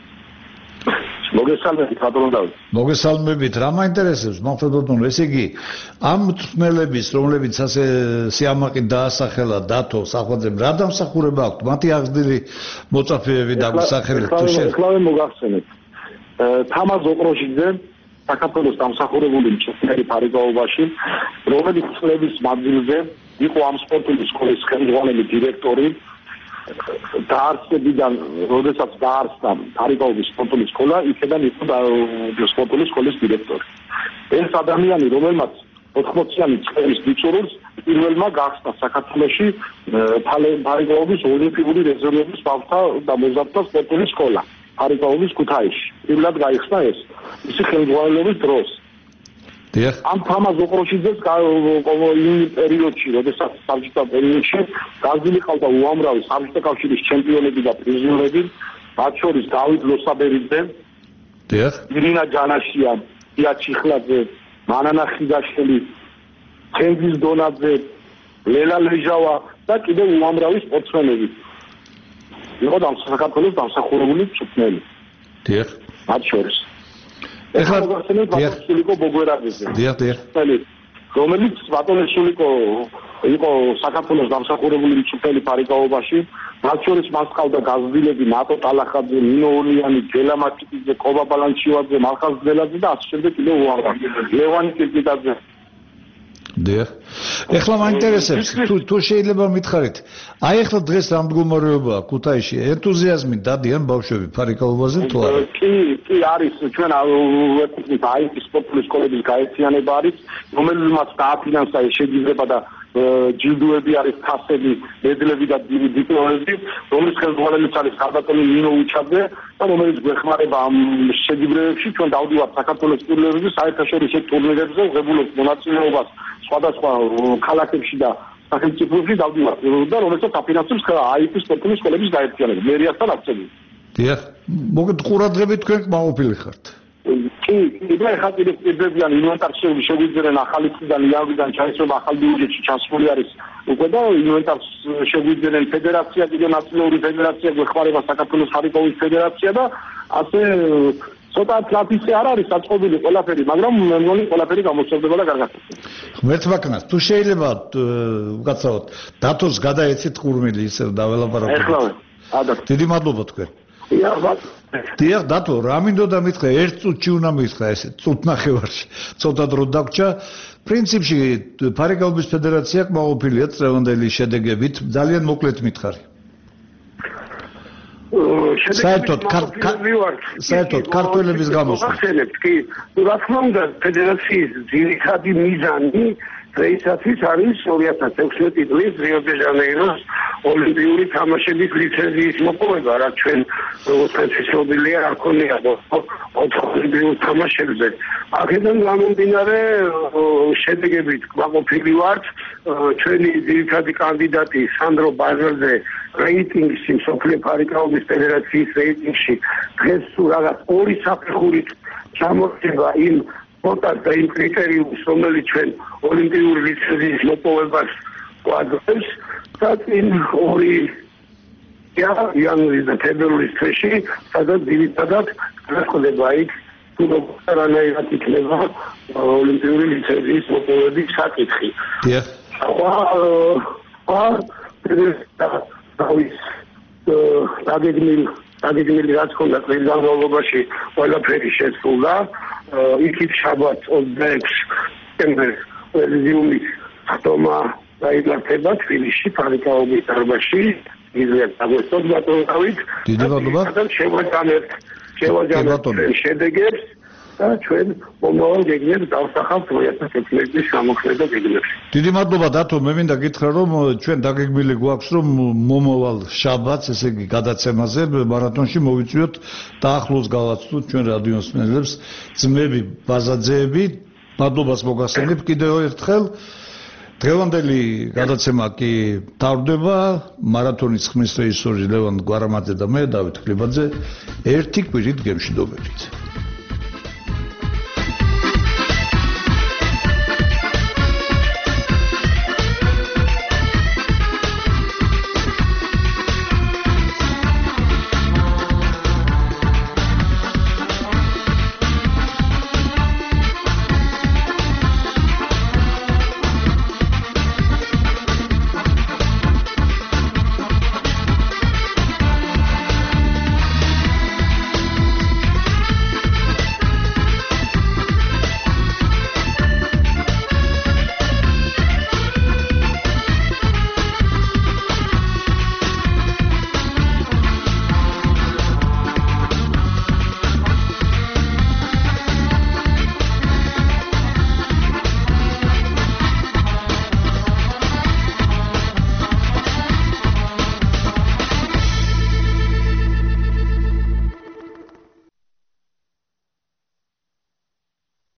მოგესალმებით ბატონო დავით. მოგესალმებით. რა მაინტერესებს მაგალითად ბატონო, ესე იგი ამ მწვრთნელების, რომლებიც ასე სიამაყით დაასახელა დათოს ახალძემ, რა დამსახურება აქვთ? მათი აღზრდილი მოწაფეები დაგვისახელეთ თუ შე. ეხლა მოგახსენეთ. თამაზ ოყროშიძე საქართველოს დამსახურებული მწვრთნელი ფარიკაობაში, რომელიც წლების მანძილზე იყო ამ სპორტული სკოლის ხელმძღვანელი დირექტორი. დაარსებიდან, როდესაც დაარსდა ფარიკაობის სპორტული სკოლა, იქიდან იყო სპორტული სკოლის დირექტორი. ეს ადამიანი, რომელმაც ოთხმოციანი წლების ბიჭურულს პირველმა გახსნა საქართველოში ფარიკაობის ოლიმპიური რეზერვების ბავშვთა და მოზარდთა სპორტული სკოლა. ფარიკაობის ქუთაისში. პირველად გაიხსნა ეს მისი ხელმძღვანელობის დროს. ამ თამაზ ოყროშიძეს იმ პერიოდში, როდესაც საბჭოთა პერიოდში გაზრდილი ყავდა უამრავი საბჭოთა კავშირის ჩემპიონები და პრიზიორები, მათ შორის დავით ლოსაბერიძე, ირინა ჯანაშია, ია ჩიხლაძე, მანანა ხიდაშვილი, თენგიზ დონაძე, ლელა ლეჟავა და კიდევ უამრავი სპორტსმენები. იყო საქართველოს დამსახურებული მწვრთნელი. დიახ. მათ შორის ეხლა ბატონშულიკო ბოგვერაძეზე. დიახ, დიახ. რომელიც ბატონშულიკო იყო საქართველოს დამსახურებული მწვრთნელი ფარიკაობაში, მათ შორის მას ყავდა გაზრდილები ნატო ტალახაძე, ნინო ონიანი, გელა მატიკიძე, კობა ბალანჩივაძე, მალხაზ ბელაძე და ასე შემდეგ კიდევ უამრავი. ლევანი კირკიტაძე. დიახ. ეხლა მაინტერესებს თუ თუ შეიძლება მითხარით, აი ეხლა დღეს რა მდგომარეობაა ქუთაისში? ენთუზიაზმით დადიან ბავშვები ფარიკაობაზე თუ არა? კი, კი არის, ჩვენ ვეთქვით, აი ეს სპორტული სკოლების გაერთიანება არის, რომელმაც დააფინანსა ეს შეჯიბრება და ჯილდოები არის, თასები, მედლები და დიპლომები, რომლის ხელმძღვანელიც არის ქალბატონი ნინო უჩაძე და რომელიც გვეხმარება ამ შეჯიბრებებში. ჩვენ დავდივართ საქართველოს პირველობის საერთაშორისო ტურნირებზე, ვღებულობთ მონაწილეობას სხვადასხვა ქალაქებში და სახელმწიფოებში დავდივართ და რომელსაც აფინანსებს აიფ-ის სპორტული სკოლების გაერთიანება მერიასთან აქცენტი. დიახ, მოგეთ ყურადღებით თქვენ კმაყოფილი ხართ. კი, იბა ეხლა კიდევ პირდებიან ინვენტარს შეგვიძერენ ახალი წლიდან იავიდან ჩაისრობა ახალ ბიუჯეტში ჩასული არის უკვე და ინვენტარს შეგვიძერენ ფედერაცია, კიდევ ნაციონალური ფედერაცია გვეხმარება საქართველოს ფარიკაობის ფედერაცია და ასე ცოტა ტრაფიკი არ არის საწყობილი ყველაფერი, მაგრამ მე მგონი ყველაფერი გამოსწორდება და კარგად. ღმერთმაკნას, თუ შეიძლება უკაცრავად დათოს გადაეცით ყურმილი ისე დაველაპარაკოთ. ეხლა, ადა. დიდი მადლობა თქვენ. დიახ, დათო, რა მინდოდა მითხრა, ერთ წუთში უნდა მითხრა ესე, წუთ ნახევარში. ცოტა დრო დაგჭა. პრინციპში ფარიკაობის ფედერაცია კმაყოფილია წლევანდელი შედეგებით, ძალიან მოკლედ მითხარი. საერთოდ საერთოდ ქართველების გამოსვლა. ახსენებთ, კი, რა თქმა უნდა, ფედერაციის ძირითადი მიზანი დღეისათვის არის ორი ათას ექვსმეტი წლის რიო-დე-ჟანეიროს ოლიმპიური თამაშების ლიცენზიის მოპოვება, რაც ჩვენ როგორც ცნობილია არ ქონია ოთხ ოლიმპიურ თამაშებზე. აქედან გამომდინარე შედეგებით კმაყოფილი ვართ. ჩვენი ძირითადი კანდიდატი სანდრო ბაზარზე რეიტინგში, მსოფლიო ფარიკაობის ფედერაციის რეიტინგში დღეს რაღაც ორი საფეხურით ჩამორჩება იმ სპორტად და იმ კრიტერიუმს, რომელიც ჩვენ ოლიმპიური ლიცენზიის მოპოვებას გვაძლევს და წინ ორი იანვრის და თებერვლის თვეში, სადაც ძირითადად განხდება იქ თუ რაღაცნაირად იქნება ოლიმპიური ლიცენზიის მოპოვების საკითხი. დიახ. აა დავის დაგეგმილ დაგეგმილი რაც ქონდა წლის განმავლობაში ყველაფერი შესრულდა. იქით შაბათ ოცდაექვსი სექტემბერს პრეზიდიუმის ხტომა დაიბლათება თბილისში ფარიკაობის დარბაზში. იზრეთ აგვესტოთ ბატონავით. დიდი მადლობა. შევაჯამებთ შევაჯამებთ შედეგებს და ჩვენ მომავალ გეგმებს დავსახავთ ორი ათას ექვსმეტი წლის გამოხმედა გეგმებში. დიდი მადლობა დათო, მე მინდა გითხრა რომ ჩვენ დაგეგმილი გვაქვს რომ მომავალ შაბათს, ესე იგი გადაცემაზე მარათონში მოვიწვიოთ და ახლოს გავაცნოთ ჩვენ რადიოსმენელებს ძმები ბაზაძეები. მადლობას მოგახსენებ კიდევ ერთხელ. დღევანდელი გადაცემა კი თავდება მარათონის ხმის რეჟისორი ლევან გვარამაძე და მე დავით ქლებაძე ერთი კვირით გემშვიდობებით.